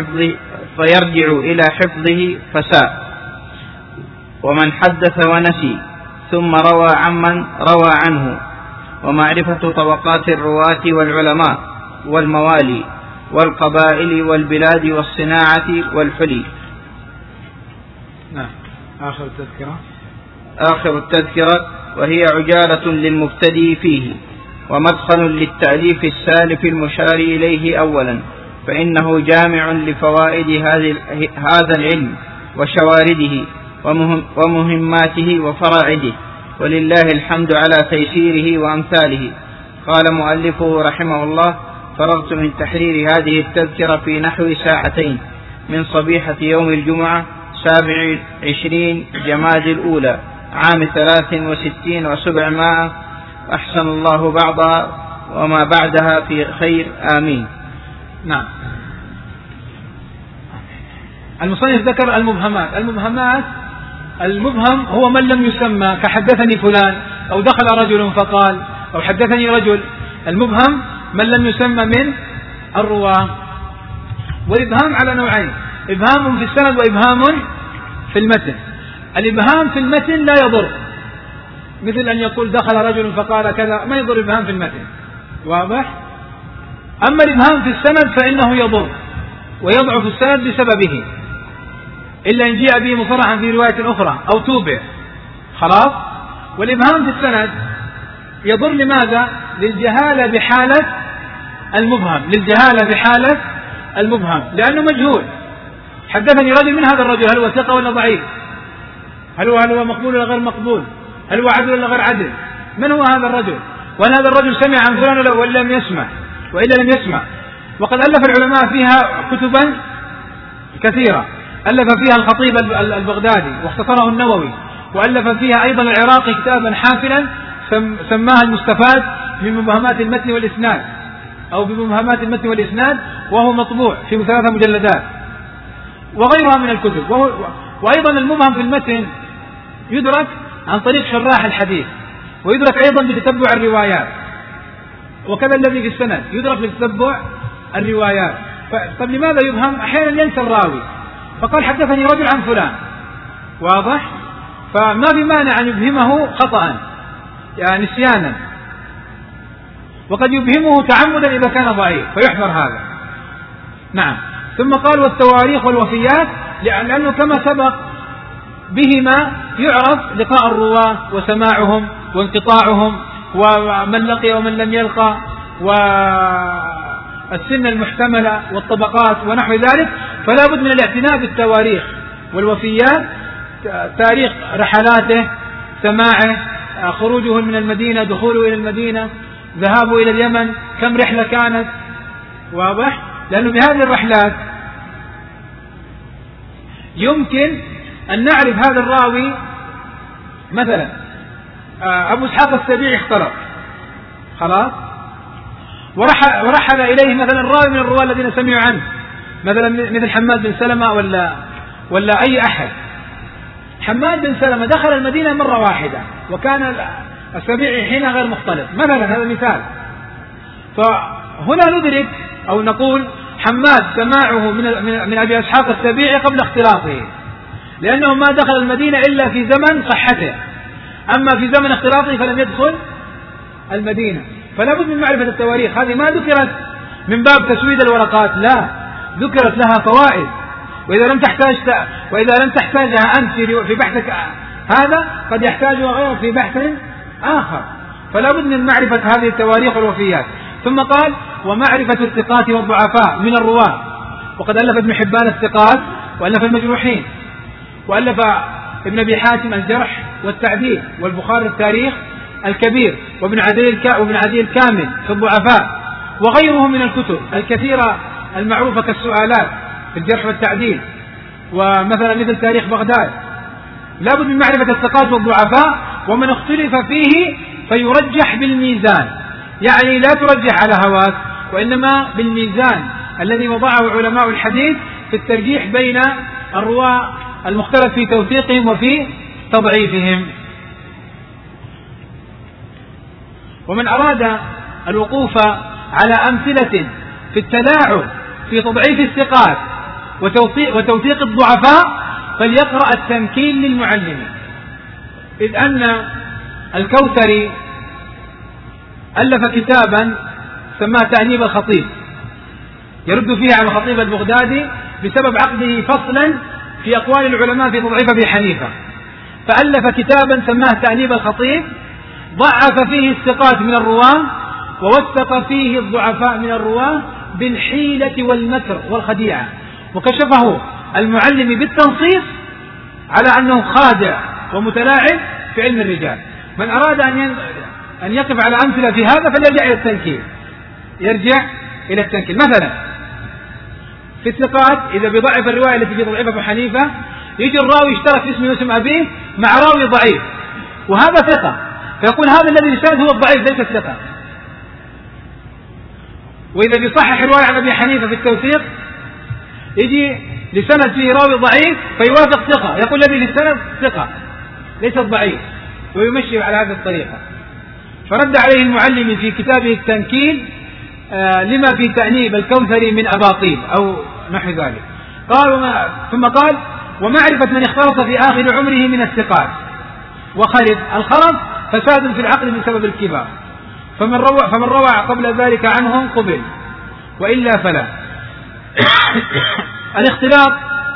إلى حفظه فساء. ومن حدث ونسي ثم روى عمن روى عنه. ومعرفة طبقات الرواة والعلماء والموالي والقبائل والبلاد والصناعة والحلي. نعم. آخر التذكرة وهي عجالة للمبتدئ فيه ومدخل للتأليف السالف المشار إليه أولا، فإنه جامع لفوائد هذا العلم وشوارده ومهماته وفرائده، ولله الحمد على تيسيره وأمثاله. قال مؤلفه رحمه الله: فرغت من تحرير هذه التذكرة في نحو ساعتين من صبيحة يوم الجمعة 27 جماد الأولى عام 63 و700. أحسن الله بعضها وما بعدها في خير، آمين. نعم. المصنف ذكر المبهمات. المبهم هو من لم يسمى، كحدثني فلان، أو دخل رجل فقال، أو حدثني رجل. المبهم من لم يسمى من الرواة. والإبهام على نوعين: إبهام في السند وإبهام في المتن. الإبهام في المتن لا يضر، مثل أن يقول دخل رجل فقال كذا، ما يضر إبهام في المتن، واضح؟ أما الإبهام في السند فإنه يضر ويضعف السند بسببه، إلا إن جاء به مصرحا في رواية أخرى أو توبع، خلاص. والإبهام في السند يضر لماذا؟ للجهالة بحالة المبهم، لأنه مجهول. حدثني رجل من هذا الرجل، هل هو ثقة ولا ضعيف؟ هل هو مقبول ولا غير مقبول؟ هل هو عدل ولا غير عدل؟ من هو هذا الرجل؟ وهل هذا الرجل سمع عن فلان ولا لم يسمع؟ وإلا لم يسمع. وقد ألف العلماء فيها كتبا كثيرة، ألف فيها الخطيب البغدادي واختصره النووي، وألف فيها أيضا العراقي كتابا حافلا سماها المستفاد من مبهمات المتن والإسناد، أو بمبهمات المتن والإسناد، وهو مطبوع في 3 مجلدات، وغيرها من الكتب. وأيضا المبهم في المتن يدرك عن طريق شراح الحديث، ويدرك أيضا بتتبع الروايات، وكذا الذي في السند يدرك بتتبع الروايات. طب لماذا يبهم؟ أحيانا ينسى الراوي فقال حدثني رجل عن فلان، واضح؟ فما في مانع أن يبهمه خطأ، يعني نسيانا، وقد يبهمه تعمدا إذا كان ضعيف فيحذر هذا. نعم. ثم قال: والتواريخ والوفيات، لأنه كما سبق بهما يعرف لقاء الرواة وسماعهم وانقطاعهم، ومن لقي ومن لم يلقى، والسن المحتملة والطبقات ونحو ذلك. فلا بد من الاعتناء بالتواريخ والوفيات، تاريخ رحلاته، سماعه، خروجه من المدينة، دخوله إلى المدينة، ذهابه إلى اليمن، كم رحلة كانت، واضح؟ لأنه بهذه الرحلات يمكن أن نعرف هذا الراوي. مثلا أبو إسحاق السبيعي اختلط، خلاص، ورحل إليه مثلا الراوي من الرواة الذين سمعوا عنه، مثلا مثل حماد بن سلمة ولا أي أحد. حماد بن سلمة دخل المدينة مرة واحدة، وكان السبيعي حين غير مختلط، مثلا، هذا مثال. فهنا ندرك أو نقول حماد سماعه من أبي إسحاق السبيعي قبل اختلاطه، لأنه ما دخل المدينة إلا في زمن صحته، أما في زمن اختلاطه فلم يدخل المدينة. فلا بد من معرفة التواريخ. هذه ما ذكرت من باب تسويد الورقات، لا، ذكرت لها فوائد، وإذا لم تحتاجها أنت في بحثك هذا قد يحتاجها غيرك في بحث آخر. فلا بد من معرفة هذه التواريخ والوفيات. ثم قال: ومعرفة الثقات والضعفاء من الرواة. وقد ألف ابن حبان الثقات، وألف المجروحين، وألف ابن أبي حاتم الجرح والتعديل، والبخاري التاريخ الكبير، وابن عدي الكامل في الضعفاء، وغيره من الكتب الكثيرة المعروفة كالسؤالات في الجرح والتعديل، ومثلا مثل تاريخ بغداد. لا بد من معرفة الثقات والضعفاء، ومن اختلف فيه فيرجح بالميزان، يعني لا ترجح على هواك، وإنما بالميزان الذي وضعه علماء الحديث في الترجيح بين الرواة المختلف في توثيقهم وفي تضعيفهم. ومن أراد الوقوف على أمثلة في التلاعب في تضعيف الثقات وتوثيق الضعفاء فليقرأ التمكين للمعلم، إذ أن الكوثري ألف كتابا سماه تأنيب الخطيب، يرد فيه على الخطيب البغدادي بسبب عقده فصلا في أقوال العلماء في تضعيف أبي حنيفة، فألف كتابا سماه تأنيب الخطيب، ضعف فيه الثقات من الرواة ووثق فيه الضعفاء من الرواة بالحيلة والمكر والخديعة، وكشفه المعلم بالتنصيص على أنه خادع ومتلاعب في علم الرجال. من أراد أن يقف على أمثلة في هذا فليرجع إلى التنكيل، يرجع إلى التنكيل. مثلا في الثقات إذا بيضعف الرواية التي في تضعيف أبي حنيفة، يجي الراوي يشترك اسمه واسم أبيه مع راوي ضعيف وهذا ثقة، فيقول هذا الذي يشترك هو الضعيف ليس الثقة. وإذا بيصحح رواية عن أبي حنيفة في التوثيق، يجي لسند فيه راوي ضعيف فيوافق ثقة، يقول الذي للسند ثقة ليس الضعيف، ويمشي على هذه الطريقة. فرد عليه المعلم في كتابه التنكيل لما في تأنيب الكوثري من أباطيل أو نحو ذلك. ثم قال: ومعرفة من اختلط في آخر عمره من الثقات وخلف الخلط فساد في العقل بسبب الكبار، فمن روى قبل ذلك عنهم قبل وإلا فلا. الاختلاط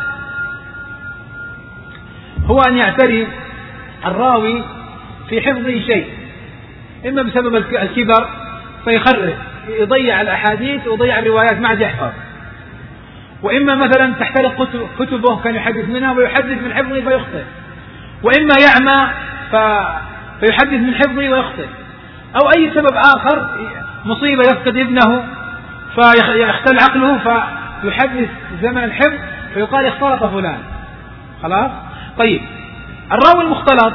هو أن يعتري الراوي في حفظه شيء، إما بسبب الكبر فيخرج يضيع الأحاديث ويضيع الروايات ما عاد يحفظ، وإما مثلا تحترق كتبه كان يحدث منها ويحدث من حفظه فيخطئ، وإما يعمى فيحدث من حفظه ويخطئ، أو أي سبب آخر، مصيبة يفقد ابنه فيختل عقله فيحدث زمن الحفظ فيقال اختلط فلان. خلاص. طيب الراوي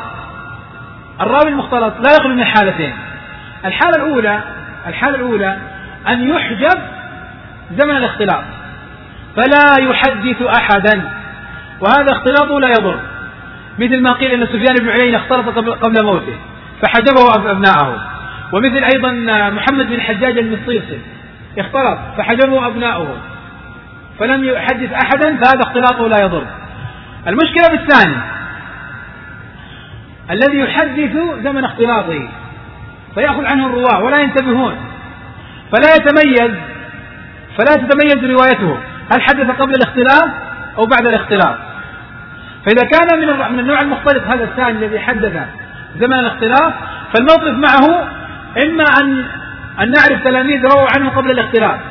المختلط لا يخلو من حالتين. الحالة الأولى أن يحجب زمن الاختلاط فلا يحدث أحدا، وهذا اختلاطه لا يضر، مثل ما قيل أن سفيان بن عيينة اختلط قبل موته فحجبه أبناءه، ومثل أيضا محمد بن حجاج المصيصي اختلط فحجبه أبناؤه فلم يحدث أحدا، فهذا اختلاطه لا يضر. المشكلة بالثاني الذي يحدث زمن اختلاطه فيأخذ عنه الرواة ولا ينتبهون فلا تتميز روايته هل حدث قبل الاختلاط أو بعد الاختلاط. فإذا كان من النوع المختلط هذا الثاني الذي حدث زمن الاختلاط، فالموقف معه إما أن نعرف تلاميذ رووا عنه قبل الاختلاط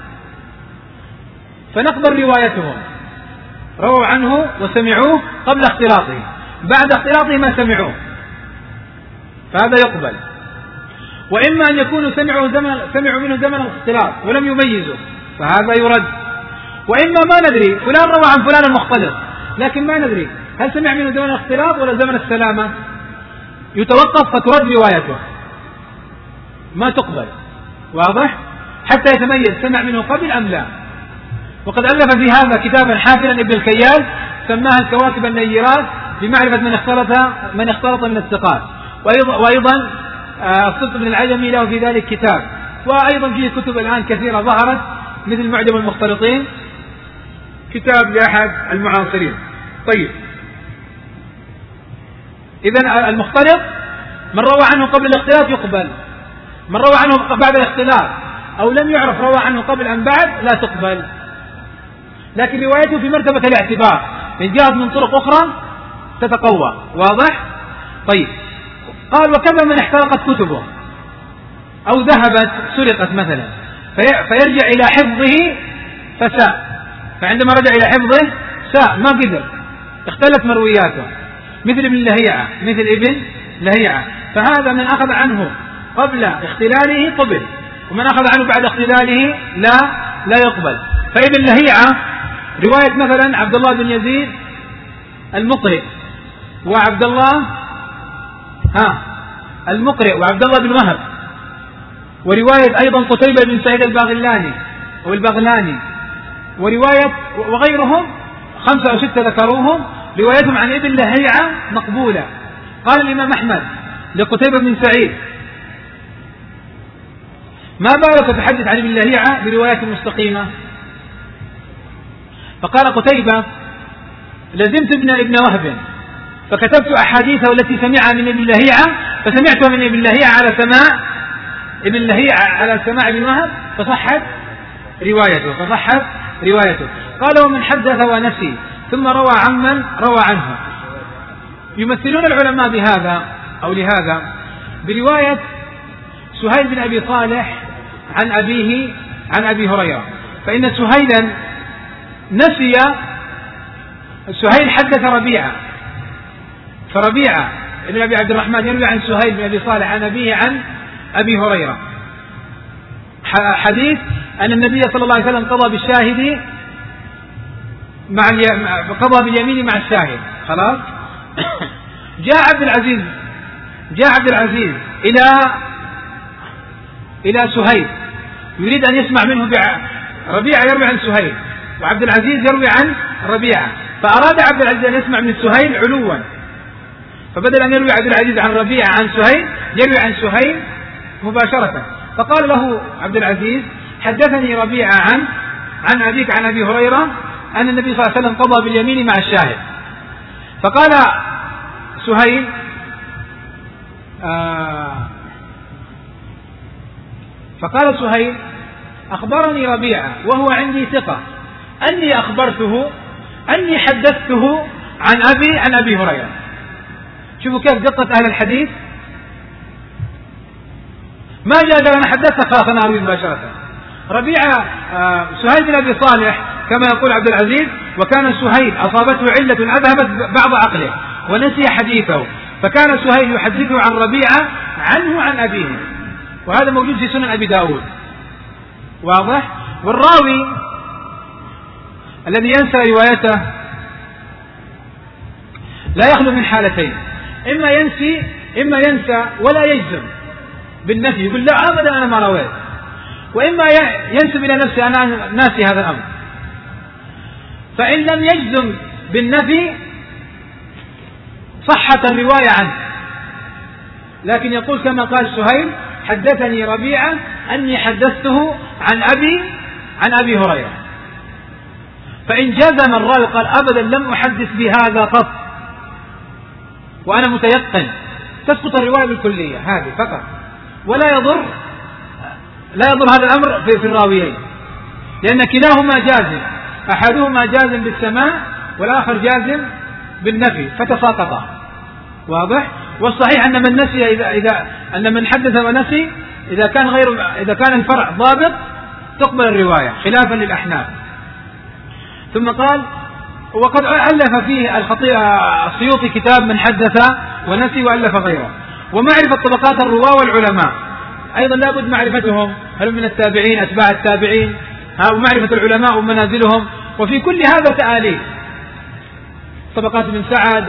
فنقبل روايتهم، رووا عنه وسمعوه قبل اختلاطه، بعد اختلاطه ما سمعوه فهذا يقبل، وإما أن يكونوا سمعوا منه زمن الاختلاط ولم يميزوا فهذا يرد، وإما ما ندري فلان روى عن فلان المختلط لكن ما ندري هل سمع منه زمن الاختلاط ولا زمن السلامة، يتوقف فترد روايته ما تقبل. واضح؟ حتى يتميز سمع منه قبل أم لا. وقد ألف في هذا كتابا حافلا ابن الكيال سماها الكواكب النيرات بمعرفة من اختلط من الثقات، وأيضا الصدق بن العجمي له في ذلك كتاب، وأيضا فيه كتب الآن كثيرة ظهرت مثل معجم المختلطين، كتاب لأحد المعاصرين. طيب إذن المختلط من روى عنه قبل الاختلاط يقبل، من روى عنه بعد الاختلاط أو لم يعرف روى عنه قبل أم بعد لا تقبل، لكن روايته في مرتبة الاعتبار إن جاءت من طرق أخرى تتقوى. واضح؟ طيب قال: وكذا من احترقت كتبه أو ذهبت سرقت مثلا فيرجع إلى حفظه فساء، فعندما رجع إلى حفظه ساء ما قدر، اختلت مروياته، مثل ابن لهيعة فهذا من أخذ عنه قبل اختلاله قبل، ومن أخذ عنه بعد اختلاله لا يقبل. فابن لهيعة رواية مثلا عبد الله بن يزيد المقرئ وعبد الله المقرئ وعبد الله بن وهب، ورواية أيضا قتيبة بن سعيد البغلاني ورواية وغيرهم 5 أو 6 ذكروهم روايتهم عن ابن لهيعة مقبولة. قال الإمام أحمد لقتيبة بن سعيد: ما بالك تتحدث عن ابن لهيعة بروايات مستقيمة؟ فقال قتيبة: لزمت ابن وهب فكتبت أحاديثه التي سمعها من ابن لهيعة فسمعتها من ابن لهيعة على سماع ابن وهب فصحت روايته. قال: ومن حدث ونسي ثم روى عمن روى عنه. يمثلون العلماء بهذا أو لهذا برواية سهيل بن أبي صالح عن أبيه عن أبي هريرة، فإن سهيلا نسي، سهيل حدث ربيعة، فربيعة ابن أبي عبد الرحمن يروي عن سهيل بن أبي صالح عن أبيه عن أبي هريرة حديث أن النبي صلى الله عليه وسلم قضى بالشاهد قضى باليمين مع الشاهد. خلاص. جاء عبد العزيز إلى سهيل يريد أن يسمع منه ربيعة يروي عن سهيل، وعبد العزيز يروي عن ربيعة، فأراد عبد العزيز أن يسمع من سهيل علوا، فبدل أن يروي عبد العزيز عن ربيعة عن سهيل يروي عن سهيل مباشرة، فقال له عبد العزيز حدثني ربيعة عن أبيك عن أبي هريرة أن النبي صلى الله عليه وسلم قضى باليمين مع الشاهد. فقال سهيل أخبرني ربيعة وهو عندي ثقة أني أخبرته أني حدثته عن أبي هريرة. شوفوا كيف دقة أهل الحديث، ما جاء أنا حدثت خلاص أنا أروي مباشرة. ربيعة سهيل بن أبي صالح كما يقول عبد العزيز، وكان سهيل أصابته علة أذهبت بعض عقله ونسي حديثه، فكان سهيل يحدثه عن ربيعة عنه عن أبيه، وهذا موجود في سنن أبي داود. واضح. والراوي الذي ينسى روايته لا يخلو من حالتين، إما ينسى ولا يجزم بالنفي يقول لا أبدا أنا ما رويت، وإما ينسب إلى نفسه أنا ناسي هذا الأمر. فإن لم يجزم بالنفي صحت الرواية عنه، لكن يقول كما قال سهيل حدثني ربيعة أني حدثته عن أبي هريرة. فإن جزم الراوي قال أبدا لم أحدث بهذا قط وأنا متيقن، تسقط الرواية بالكلية هذه فقط، ولا يضر هذا الأمر في الراويين، لأن كلاهما جازم، أحدهما جازم بالسماع والآخر جازم بالنفي فتساقطا. واضح. والصحيح أن من نسي أن من حدث ونسي إذا كان الفرع ضابط تقبل الرواية خلافا للأحناف. ثم قال وقد ألف فيه السيوطي كتاب من حدث ونسي وألف غيره. ومعرفة طبقات الرواة والعلماء أيضا لابد معرفتهم، هل من التابعين أتباع التابعين، ومعرفة العلماء ومنازلهم، وفي كل هذا تآليف، طبقات ابن سعد،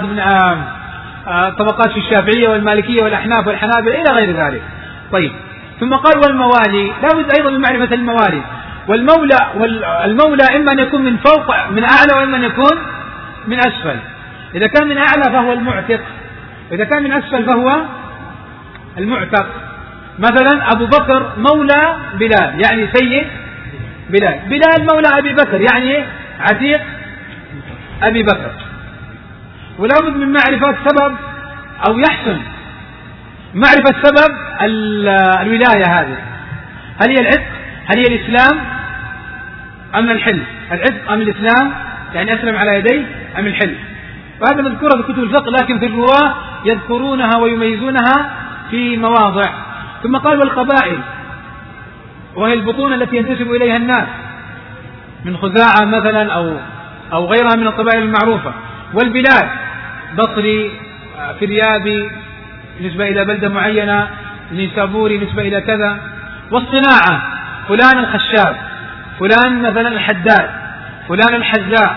طبقات في الشافعية والمالكية والأحناف والحنابلة إلى غير ذلك. طيب. ثم قال والموالي، لابد أيضا من معرفة الموالي، والمولى إما أن يكون من فوق من أعلى وإما أن يكون من أسفل. إذا كان من أعلى فهو المعتق، وإذا كان من أسفل فهو المعتق. مثلا أبو بكر مولى بلال يعني سيد بلال مولى أبي بكر يعني عتيق أبي بكر. ولا بد من معرفة سبب أو يحسن معرفة سبب الولاية هذه، هل هي العتق، هل هي الإسلام أم الحلف، العتق أم الإسلام يعني أسلم على يديه أم الحلف. وهذا مذكورة في كتب الفقه، لكن في الرواة يذكرونها ويميزونها في مواضع. ثم قال والقبائل، وهي البطون التي ينتسب إليها الناس من خزاعة مثلا أو غيرها من القبائل المعروفة. والبلاد بصري، فريابي نسبة إلى بلدة معينة، نيسابوري نسبة إلى كذا. والصناعة فلان الخشاب، فلان مثلا الحداد، فلان الحذاء.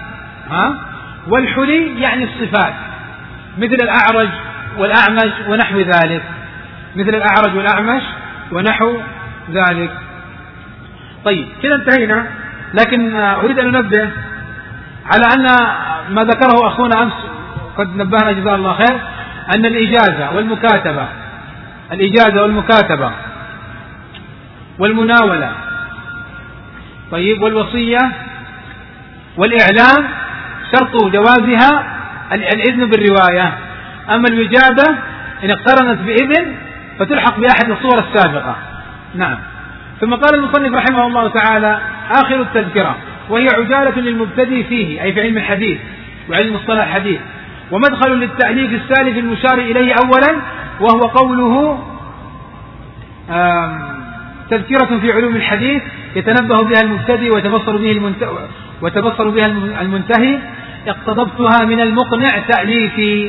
والحلي يعني الصفات مثل الأعرج والأعمش ونحو ذلك، مثل الأعرج والأعمش ونحو ذلك. طيب كده انتهينا، لكن أريد أن ننبه على أن ما ذكره أخونا أمس قد نبهنا جزاه الله خير، أن الإجازة والمكاتبة والمناولة طيب والوصية والإعلام شرط جوازها الإذن بالرواية. أما الوجادة إن اقترنت بإذن فتلحق بأحد الصور السابقة. نعم. ثم قال المصنف رحمه الله تعالى آخر التذكرة وهي عجالة للمبتدئ فيه أي في علم الحديث وعلم مصطلح الحديث. ومدخل للتأليف السالف المشار إليه أولا، وهو قوله تذكرة في علوم الحديث يتنبه بها المبتدئ وتبصر بها المنتهي، اقتضبتها من المقنع تأليفي.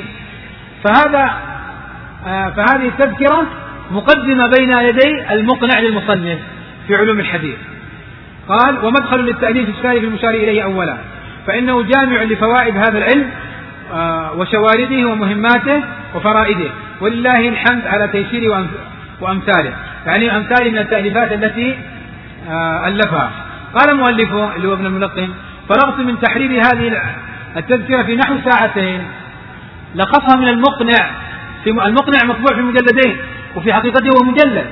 فهذه التذكرة مقدمة بين يدي المقنع للمصنف في علوم الحديث. قال ومدخل للتأليف السالف المشار إليه أولا، فإنه جامع لفوائد هذا العلم وشوارده ومهماته وفرائده، ولله الحمد على تيسيره وأمثاله، يعني أمثال من التأليفات التي ألفها. قال مؤلفه اللي هو ابن الملقن: فرغت من تحرير هذه التذكرة في نحو ساعتين، لقصها من المقنع. المقنع مطبوع في مجلدين، وفي حقيقته هو مجلد.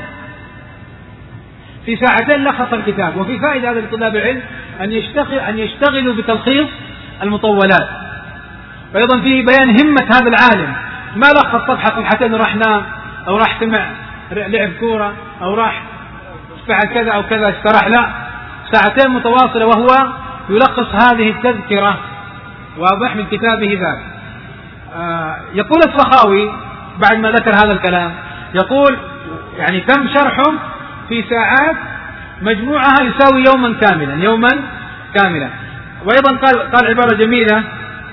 في ساعتين لخص الكتاب. وفي فائدة هذا لطلاب العلم أن يشتغلوا بتلخيص المطولات، وأيضا فيه بيان همة هذا العالم، ما لخص صفحتين وراح نام أو راح سمع لعب كورة أو راح فعل كذا أو كذا استراح، لا، ساعتين متواصلة وهو يلخص هذه التذكرة. واضح من كتابه ذلك. يقول السخاوي بعد ما ذكر هذا الكلام، يقول يعني تم شرحه في ساعات، مجموعها يساوي يوما كاملا. وأيضا قال عبارة جميلة،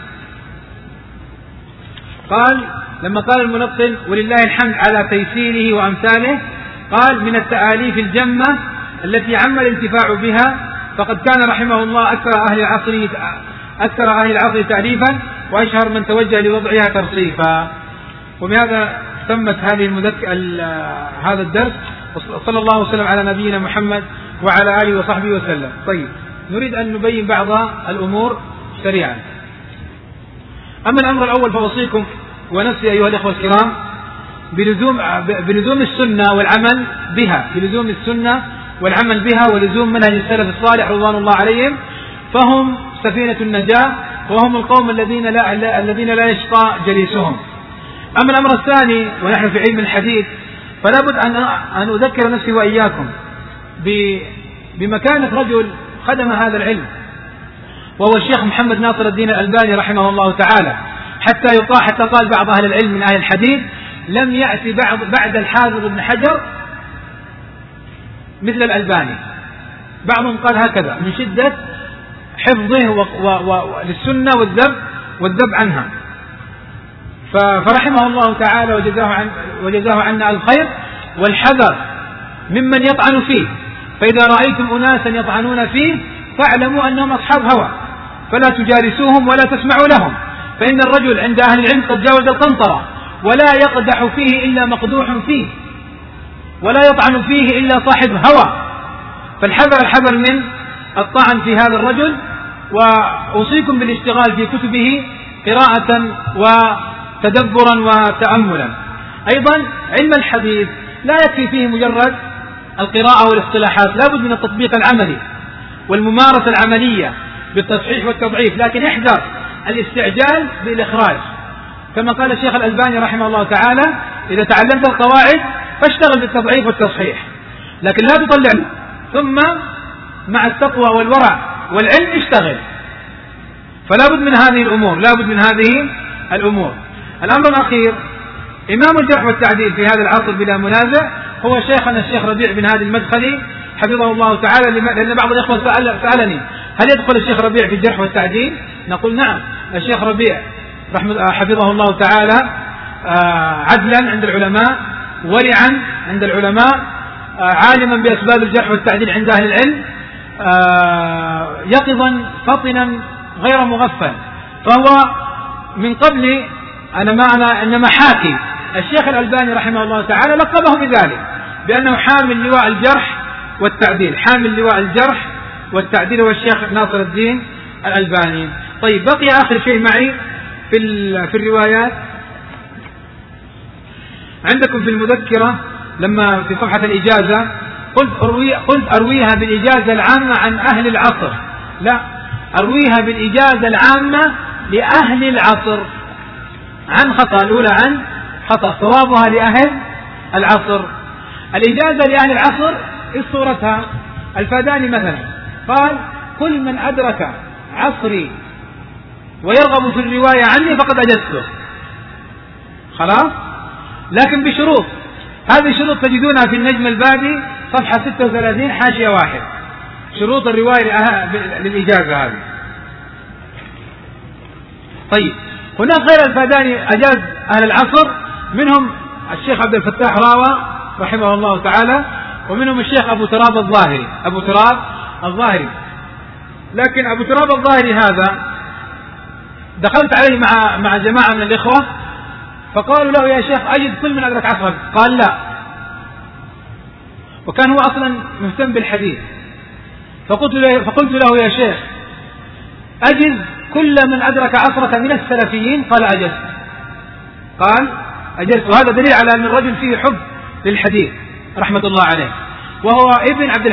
قال لما قال الملقن ولله الحمد على تيسيره وأمثاله، قال من التآليف الجمة التي عم الانتفاع بها، فقد كان رحمه الله أكثر أهل العصر تأليفا، وأشهر من توجه لوضعها ترصيفا. وبهذا تمت هذا الدرس، صلى الله وسلم على نبينا محمد وعلى آله وصحبه وسلم. طيب، نريد أن نبين بعض الأمور سريعا. أما الأمر الأول فأوصيكم ونفسي أيها الأخوة الكرام بلزوم السنة والعمل بها، ولزوم منهج السلف الصالح رضوان الله عليهم، فهم سفينة النجاة، وهم القوم الذين لا يشقى جليسهم. أما الأمر الثاني، ونحن في علم الحديث، فلا بد أن أذكر نفسي وإياكم بمكانة رجل خدم هذا العلم، وهو الشيخ محمد ناصر الدين الألباني رحمه الله تعالى، حتى قال بعض أهل العلم من أهل الحديث: لم يأتي بعد الحافظ ابن حجر مثل الألباني. بعضهم قال هكذا من شدة حفظه للسنة والذب عنها. فرحمه الله تعالى وجزاه عنا الخير والحذر ممن يطعن فيه. فإذا رأيتم أناسا يطعنون فيه فاعلموا أنهم أصحاب هوى، فلا تجالسوهم ولا تسمعوا لهم، فإن الرجل عند أهل العلم قد جاوز القنطرة، ولا يقدح فيه إلا مقدوح فيه، ولا يطعن فيه إلا صاحب هوى. فالحذر من الطعن في هذا الرجل. وأوصيكم بالاشتغال في كتبه قراءة وتدبرا وتأملا. أيضا علم الحديث لا يكفي فيه مجرد القراءة والاصطلاحات، لا بد من التطبيق العملي والممارسة العملية بالتصحيح والتضعيف، لكن احذر الاستعجال بالإخراج، كما قال الشيخ الألباني رحمه الله تعالى: إذا تعلمت القواعد فاشتغل بالتضعيف والتصحيح، لكن لا تطلع ثم مع التقوى والورع والعلم اشتغل. فلا بد من هذه الأمور. الأمر الأخير، إمام الجرح والتعديل في هذا العصر بلا منازع هو شيخنا الشيخ ربيع بن هادي المدخلي حفظه الله تعالى. لأن بعض الإخوة سألني: هل يدخل الشيخ ربيع في الجرح والتعديل؟ نقول نعم، الشيخ ربيع حفظه الله تعالى عدلا عند العلماء، ورعا عند العلماء، عالما بأسباب الجرح والتعديل عند أهل العلم، يقظا فطنا غير مغفل. فهو من قبل إنما حاكي الشيخ الألباني رحمه الله تعالى لقبه بذلك، بأنه حامل لواء الجرح والتعديل هو الشيخ ناصر الدين الألباني. طيب، بقي آخر شيء معي في الروايات. عندكم في المذكرة لما في صفحة الإجازة قلت أرويها بالإجازة العامة عن أهل العصر. لا، أرويها بالإجازة العامة لأهل العصر، عن خطأ، الأولى عن خطأ، صوابها لأهل العصر. الإجازة لأهل العصر صورتها الفاداني مثلا قال: كل من أدرك عصري ويرغب في الرواية عني فقد أجزته، خلاص، لكن بشروط. هذه الشروط تجدونها في النجم البادي صفحة 36 حاشية 1، شروط الرواية للإجازة هذه. طيب، هناك غير الفاداني أجاز أهل العصر، منهم الشيخ عبد الفتاح راوى رحمه الله تعالى، ومنهم الشيخ أبو تراب الظاهري. لكن أبو تراب الظاهري هذا دخلت عليه مع جماعة من الإخوة فقالوا له يا شيخ أجد كل من أدرك عصرك، قال لا، وكان هو أصلا مهتم بالحديث. فقلت له يا شيخ أجز كل من أدرك عصرك من السلفيين، قال أجزت. وهذا دليل على أن الرجل فيه حب للحديث رحمة الله عليه، وهو ابن عبد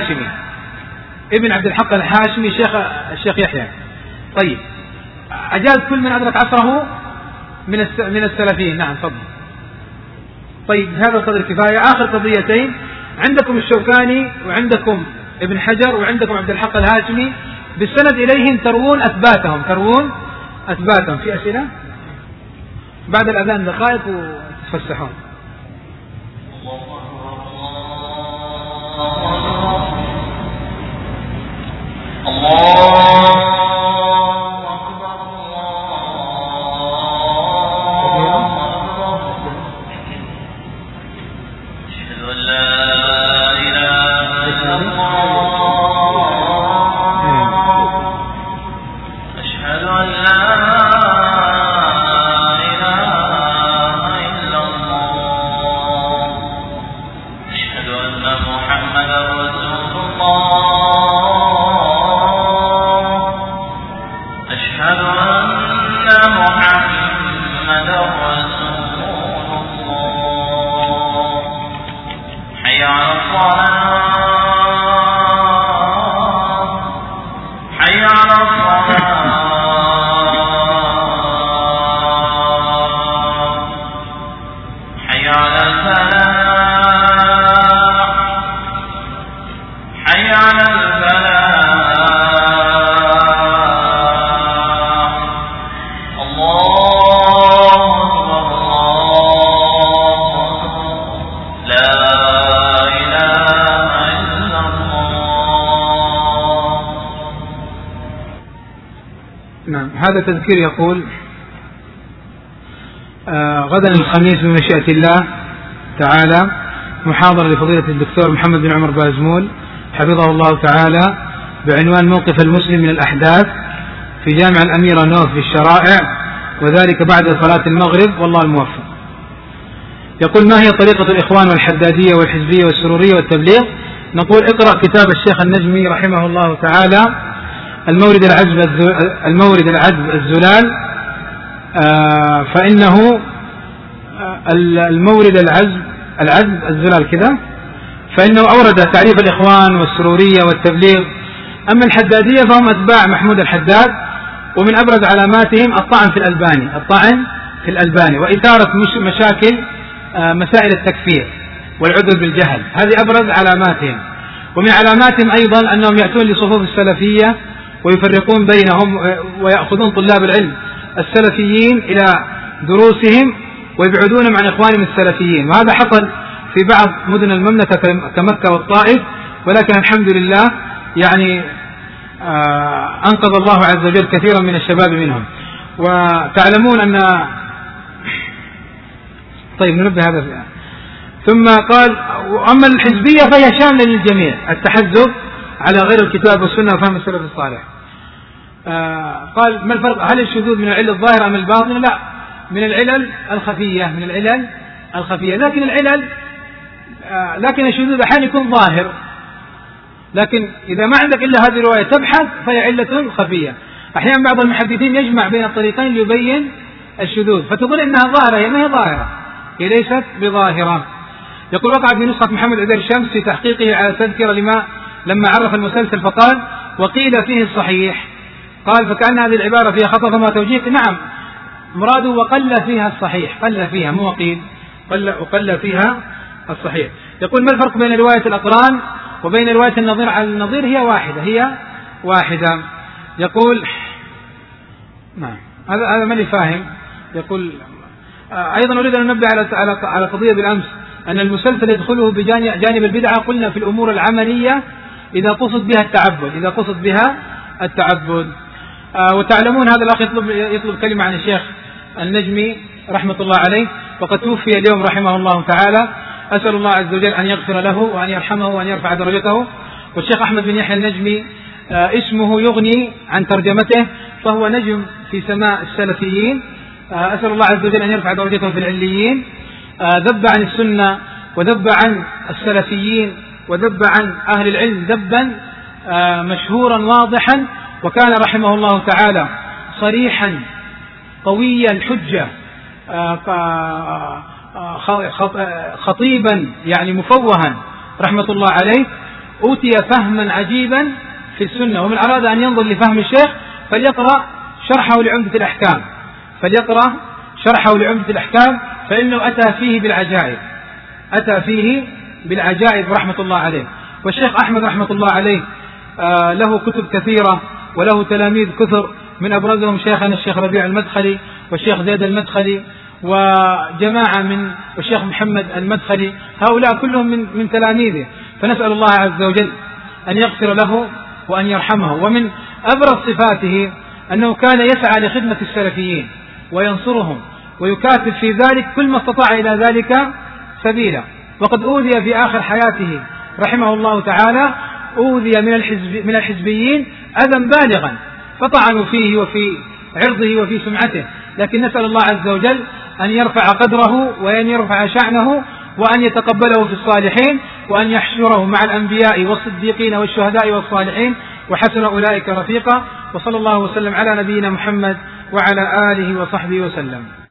الحق الهاشمي الشيخ يحيى. طيب، أجاز كل من أدرك عصره من السلفيين. نعم، تفضل. طيب، هذا القدر كفاية. آخر قضيتين، عندكم الشوكاني وعندكم ابن حجر وعندكم عبد الحق الهاشمي، بالسند إليهم تروون أثباتهم. في أسئلة بعد الأذان دقائق وتفسحون. هذا تذكير يقول غدا الخميس بمشيئة الله تعالى محاضرة لفضيلة الدكتور محمد بن عمر بازمول حفظه الله تعالى بعنوان موقف المسلم من الأحداث في جامع الأميرة نوف بالشرائع، وذلك بعد صلاة المغرب، والله الموفق. يقول: ما هي طريقة الإخوان والحدادية والحزبية والسرورية والتبليغ؟ نقول: اقرأ كتاب الشيخ النجمي رحمه الله تعالى المورد العذب الزلال، فإنه المورد العذب الزلال كذا، فإنه أورد تعريف الإخوان والسرورية والتبليغ. أما الحدادية فهم أتباع محمود الحداد، ومن أبرز علاماتهم الطعن في الألباني وإثارة مشاكل مسائل التكفير والعذر بالجهل، هذه أبرز علاماتهم. ومن علاماتهم أيضا أنهم يأتون لصفوف السلفية ويفرقون بينهم ويأخذون طلاب العلم السلفيين إلى دروسهم ويبعدونهم عن إخوانهم السلفيين، وهذا حصل في بعض مدن المملكة كمكة والطائف، ولكن الحمد لله يعني أنقذ الله عز وجل كثيرا من الشباب منهم. وتعلمون أن طيب ننبه هذا فيها. ثم قال: وأما الحزبية فهي شاملة للجميع، التحزب على غير الكتاب والسنة وفهم السلف الصالح. قال: ما الفرق؟ هل الشذوذ من العلل الظاهرة أم الباطنة؟ لا، من العلل الخفية، لكن الشذوذ أحيانا يكون ظاهر، لكن إذا ما عندك إلا هذه الرواية تبحث فهي علة خفية. أحيانا بعض المحدثين يجمع بين الطريقين ليبين الشذوذ، فتظن إنها ظاهرة، هي ما هي ظاهرة، هي ليست بظاهرة. يقول: وقع في نسخة محمد عبير شمس في تحقيقه على تذكرة لما عرف المسلسل فقال: وقيل فيه الصحيح. قال: فكأن هذه العبارة فيها خطأ فما توجيه. نعم، مراده وقل فيها الصحيح، قل فيها مو وقيل، وقل فيها الصحيح. يقول: ما الفرق بين رواية الأقران وبين رواية النظير على النظير؟ هي واحدة، هي واحدة. يقول نعم هذا ماني فاهم. يقول أيضا أريد أن ننبه على قضية بالأمس أن المسلسل يدخله بجانب البدعة. قلنا في الأمور العملية إذا قصد بها التعبد. وتعلمون هذا الأخ يطلب كلمة عن الشيخ النجمي رحمة الله عليه، وقد توفي اليوم رحمه الله تعالى. أسأل الله عز وجل أن يغفر له وأن يرحمه وأن يرفع درجته. والشيخ أحمد بن يحيى النجمي اسمه يغني عن ترجمته، فهو نجم في سماء السلفيين. أسأل الله عز وجل أن يرفع درجته في العليين. ذب عن السنة وذب عن السلفيين وذب عن أهل العلم ذبا مشهورا واضحا، وكان رحمه الله تعالى صريحا قوي الحجة، خطيبا يعني مفوها رحمة الله عليه. أوتي فهما عجيبا في السنة، ومن أراد أن ينظر لفهم الشيخ فليقرأ شرحه لعمدة الأحكام، فإنه أتى فيه بالعجائب رحمة الله عليه. والشيخ أحمد رحمة الله عليه له كتب كثيرة وله تلاميذ كثر، من أبرزهم شيخنا الشيخ ربيع المدخلي والشيخ زيد المدخلي وجماعة والشيخ محمد المدخلي، هؤلاء كلهم من تلاميذه. فنسأل الله عز وجل أن يغفر له وأن يرحمه. ومن أبرز صفاته أنه كان يسعى لخدمة السلفيين وينصرهم ويكاتب في ذلك كل ما استطاع إلى ذلك سبيلا. وقد أوذي في آخر حياته رحمه الله تعالى، أوذي من الحزبيين أذى بالغا، فطعنوا فيه وفي عرضه وفي سمعته. لكن نسأل الله عز وجل أن يرفع قدره وأن يرفع شأنه وأن يتقبله في الصالحين، وأن يحشره مع الأنبياء والصديقين والشهداء والصالحين، وحسن أولئك رفيقا. وصلى الله وسلم على نبينا محمد وعلى آله وصحبه وسلم.